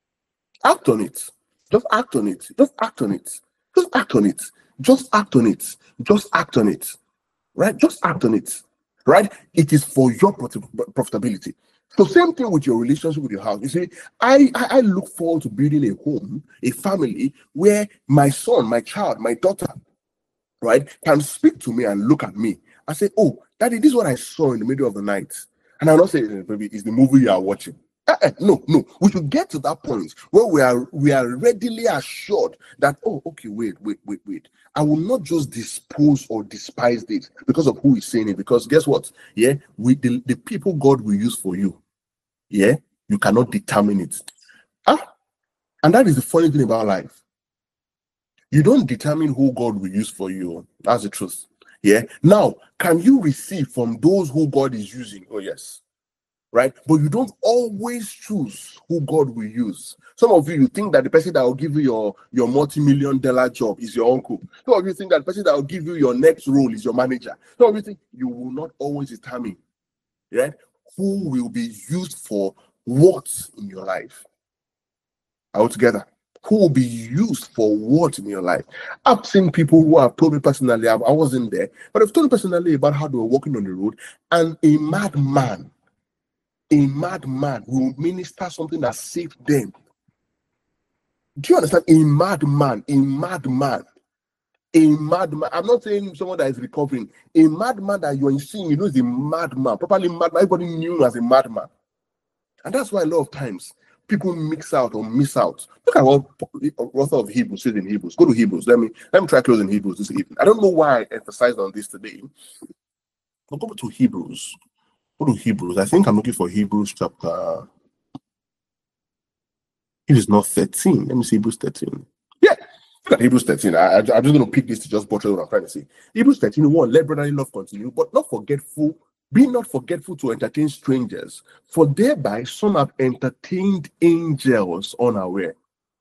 Act on it. Just act on it. Just act on it. Just act on it. Just act on it. Just act on it. Right? Just act on it. Right? It is for your profitability. So same thing with your relationship with your house. You see, I, I, I look forward to building a home, a family where my son, my child, my daughter, right, can speak to me and look at me and say, oh, Daddy, this is what I saw in the middle of the night. And I'll not say, baby, it's the movie you are watching. Uh-uh, no, no. We should get to that point where we are we are readily assured that, oh, okay, wait, wait, wait, wait. I will not just dispose or despise this because of who is saying it. Because guess what? Yeah, we the, the people God will use for you, yeah, you cannot determine it. Ah, and that is the funny thing about life. You don't determine who God will use for you. That's the truth. Yeah. Now, can you receive from those who God is using? Oh, yes. Right? But you don't always choose who God will use. Some of you, you think that the person that will give you your, your multi-million dollar job is your uncle. Some of you think that the person that will give you your next role is your manager. Some of you think you will not always determine, yeah, who will be used for what in your life. All together. Who will be used for what in your life? I've seen people who have told me personally, I wasn't there, but they've told me personally about how they were walking on the road, and a madman A madman will minister something that saved them. Do you understand? A madman, a madman, a madman. I'm not saying someone that is recovering. A madman that you're seeing, you know, is a madman. Properly madman. Everybody knew him as a madman. And that's why a lot of times people mix out or miss out. Look at what author of Hebrews says in Hebrews. Go to Hebrews. Let me let me try closing Hebrews this evening. I don't know why I emphasized on this today. But go to Hebrews. Go to Hebrews. I think I'm looking for Hebrews chapter. It is not thirteen. Let me see Hebrews thirteen. Yeah, look at Hebrews thirteen. I, I, I'm just going to pick this to just butcher what I'm trying to say. Hebrews thirteen, one, let brotherly love continue, but not forgetful. Be not forgetful to entertain strangers, for thereby some have entertained angels unaware.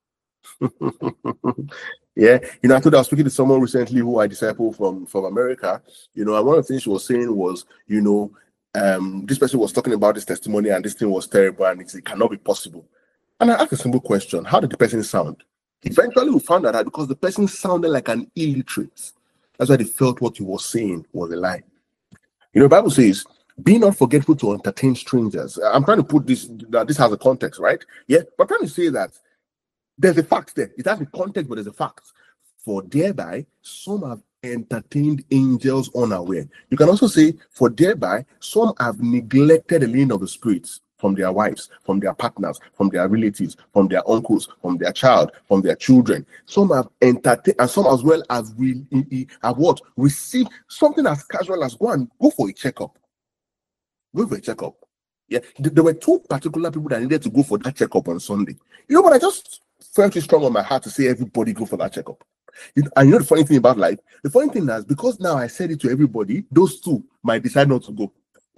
Yeah, you know, I thought I was speaking to someone recently who I discipled from from America. You know, and one of the things she was saying was, you know, um, this person was talking about this testimony and this thing was terrible and it cannot be possible. And I asked a simple question: how did the person sound? Eventually, we found out that because the person sounded like an illiterate, that's why they felt what he was saying was a lie. You know, the Bible says, "Be not forgetful to entertain strangers." I'm trying to put this that this has a context, right? Yeah, but I'm trying to say that there's a fact there. It has a context, but there's a fact. For thereby some have entertained angels unaware. You can also say, for thereby some have neglected the leading of the spirits from their wives, from their partners, from their relatives, from their uncles, from their child, from their children. Some have entertained, and some as well as we have what received something as casual as go and go for a checkup. Go for a checkup. Yeah, there were two particular people that needed to go for that checkup on Sunday. You know what? I just felt it strong on my heart to say everybody go for that checkup. You know, and you know the funny thing about life? The funny thing is because now I said it to everybody, those two might decide not to go.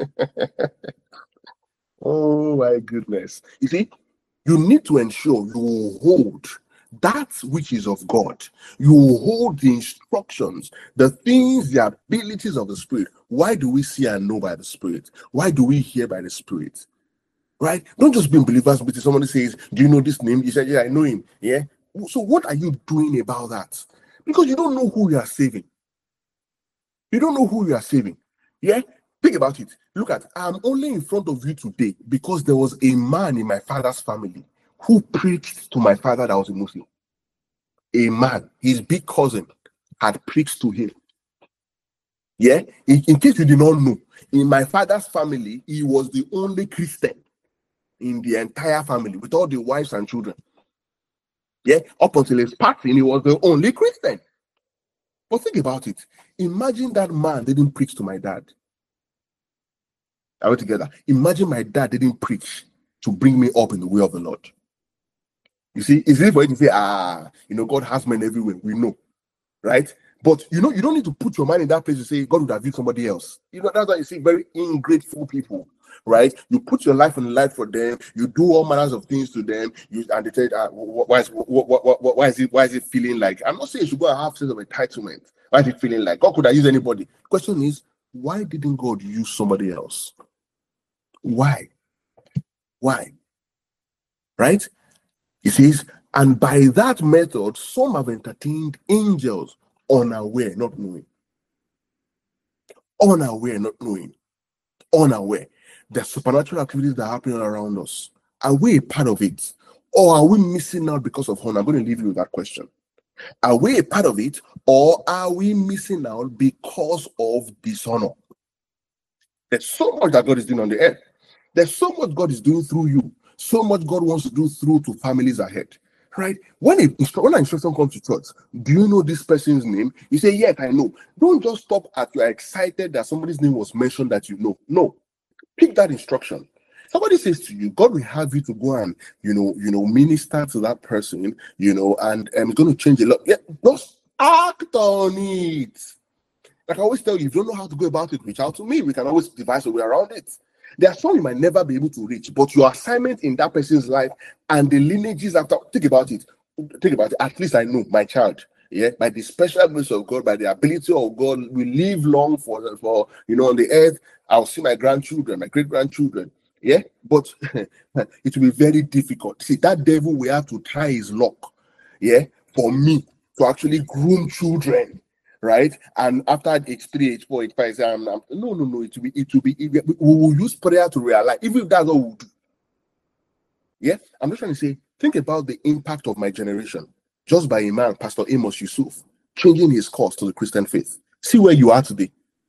Oh my goodness. You see, you need to ensure you hold that which is of God. You hold the instructions, the things, the abilities of the Spirit. Why do we see and know by the Spirit? Why do we hear by the Spirit? Right? Don't just be in believers meeting. Somebody says, do you know this name? You say, yeah, I know him. Yeah. So what are you doing about that? Because you don't know who you are saving. You don't know who you are saving. Yeah. Think about it. Look at, I'm only in front of you today because there was a man in my father's family who preached to my father that was a Muslim. A man, his big cousin, had preached to him. Yeah. In, in case you did not know, in my father's family, he was the only Christian in the entire family with all the wives and children. Yeah, up until his passing, he was the only Christian. But think about it. Imagine that man didn't preach to my dad. Are we together? Imagine my dad didn't preach to bring me up in the way of the Lord. You see, it's easy for you to say, ah, you know, God has men everywhere. We know, right? But you know, you don't need to put your mind in that place to say God would have used somebody else. You know, that's why you see very ungrateful people. Right, you put your life on the line for them. You do all manners of things to them. You and they say, uh, why is what, what, what, why is it why is it feeling like? I'm not saying you should go and have sense of entitlement. Why is it feeling like God could have used anybody? Question is, why didn't God use somebody else? Why? Why? Right? He says, and by that method, some have entertained angels unaware, not knowing. Unaware, not knowing. Unaware. The supernatural activities that are happening around us. Are we a part of it? Or are we missing out because of honor? I'm going to leave you with that question. Are we a part of it? Or are we missing out because of dishonor? There's so much that God is doing on the earth. There's so much God is doing through you. So much God wants to do through to families ahead. Right? When, a, when an instruction comes to church, do you know this person's name? You say, yes, I know. Don't just stop at you're excited that somebody's name was mentioned that you know. No. Pick that instruction. Somebody says to you, God will have you to go and, you know, you know, minister to that person, you know, and um, it's going to change a lot. Yeah, just act on it. Like I always tell you, if you don't know how to go about it, reach out to me. We can always devise a way around it. There are some you might never be able to reach, but your assignment in that person's life and the lineages after, think about it. Think about it. At least I know my child. Yeah, by the special grace of God, by the ability of God, we live long for, for you know, on the earth. I'll see my grandchildren, my great-grandchildren. Yeah, but it will be very difficult. See, that devil will have to try his luck. Yeah, for me to actually groom children, right? And after age three, age four, age five, say, I'm, I'm, no, no, no, it will be, it will be, we will use prayer to realize, even if that's what we'll do. Yeah, I'm just trying to say, think about the impact of my generation just by a man, Pastor Amos Yusuf, changing his course to the Christian faith. See where you are today.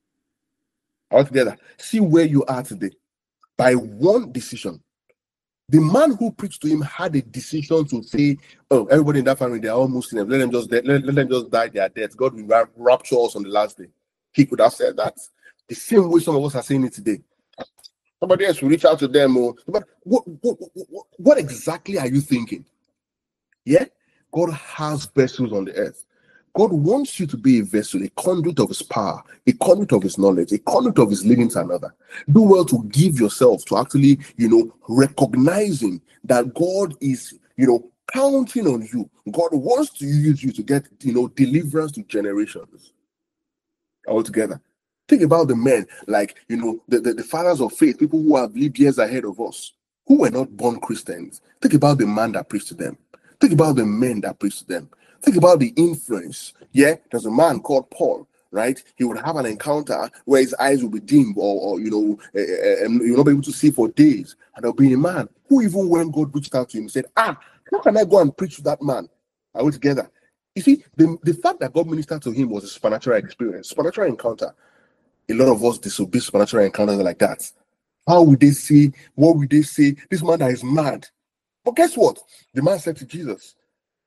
All together, see where you are today by one decision. The man who preached to him had a decision to say, "Oh, everybody in that family, they are all Muslims. Let them just let, let them just die their death. God will rapture us on the last day." He could have said that. The same way some of us are saying it today. Somebody else will reach out to them. Or, but what, what, what, what exactly are you thinking? Yeah, God has vessels on the earth. God wants you to be a vessel, a conduit of his power, a conduit of his knowledge, a conduit of his living to another. Do well to give yourself to actually, you know, recognizing that God is, you know, counting on you. God wants to use you to get, you know, deliverance to generations altogether. Think about the men, like, you know, the, the, the fathers of faith, people who have lived years ahead of us, who were not born Christians. Think about the man that preached to them. Think about the men that preached to them. Think about the influence. Yeah, there's a man called Paul, right? He would have an encounter where his eyes will be dim, or, or you know, uh, and you'll not be able to see for days. And there'll be a man who, even when God reached out to him, said, ah, how can I go and preach to that man? Are we together? You see, the, the fact that God ministered to him was a supernatural experience, supernatural encounter. A lot of us disobey supernatural encounters like that. How would they say, what would they say? This man that is mad. But guess what? The man said to Jesus,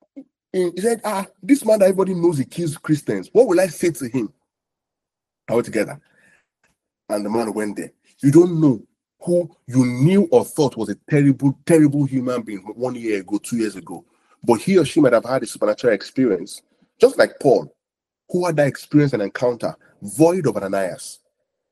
he said, ah, this man that everybody knows he kills Christians. What will I say to him? All together. And the man went there. You don't know who you knew or thought was a terrible, terrible human being one year ago, two years ago. But he or she might have had a supernatural experience. Just like Paul, who had that experience and encounter, void of Ananias.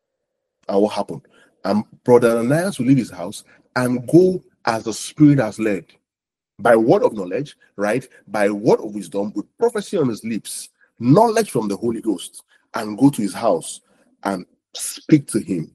And what happened? And Brother Ananias will leave his house and go as the Spirit has led. By word of knowledge, right? By word of wisdom, with prophecy on his lips, knowledge from the Holy Ghost, and go to his house and speak to him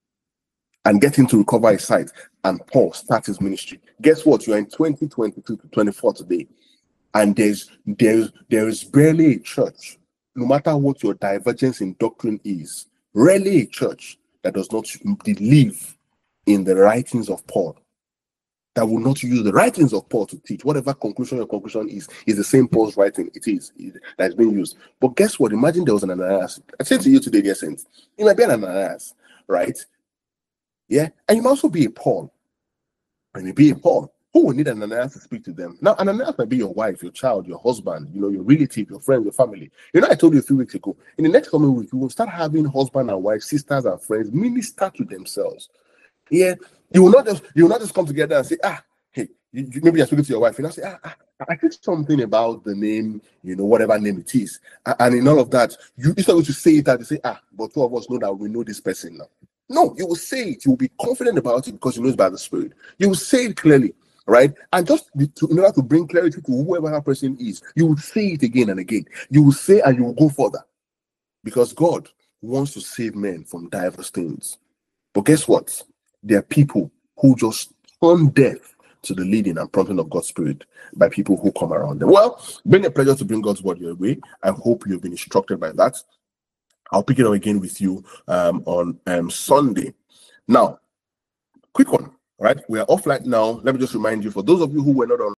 and get him to recover his sight. And Paul starts his ministry. Guess what? You are in twenty twenty-two to twenty-four today, and there's there's there is barely a church, no matter what your divergence in doctrine is, rarely a church that does not believe in the writings of Paul, that will not use the writings of Paul to teach. Whatever conclusion your conclusion is, is the same Paul's writing. It is that's being used. But guess what? Imagine there was an Ananias. I said to you today, dear saints, it might be an Ananias, right? Yeah, and you might also be a Paul. And you be a Paul. Who will need an Ananias to speak to them? Now, Ananias might be your wife, your child, your husband, you know, your relative, your friend, your family. You know, I told you a few weeks ago, in the next coming week, you will start having husband and wife, sisters and friends minister to themselves. Yeah, you will not just you will not just come together and say, ah, hey, you, you, maybe you're speaking to your wife, and I say, ah, ah, I think something about the name, you know, whatever name it is, and, and in all of that, you instead of to say that, you say, ah, but two of us know that we know this person now. No, you will say it. You will be confident about it because you know it's by the Spirit. You will say it clearly, right? And just to, in order to bring clarity to whoever that person is, you will say it again and again. You will say and you will go further, because God wants to save men from diverse things. But guess what? There are people who just turn deaf to the leading and prompting of God's Spirit by people who come around them. Well, it's been a pleasure to bring God's word your way. I hope you've been instructed by that. I'll pick it up again with you um, on um, Sunday. Now, quick one, right? We are offline now. Let me just remind you, for those of you who were not on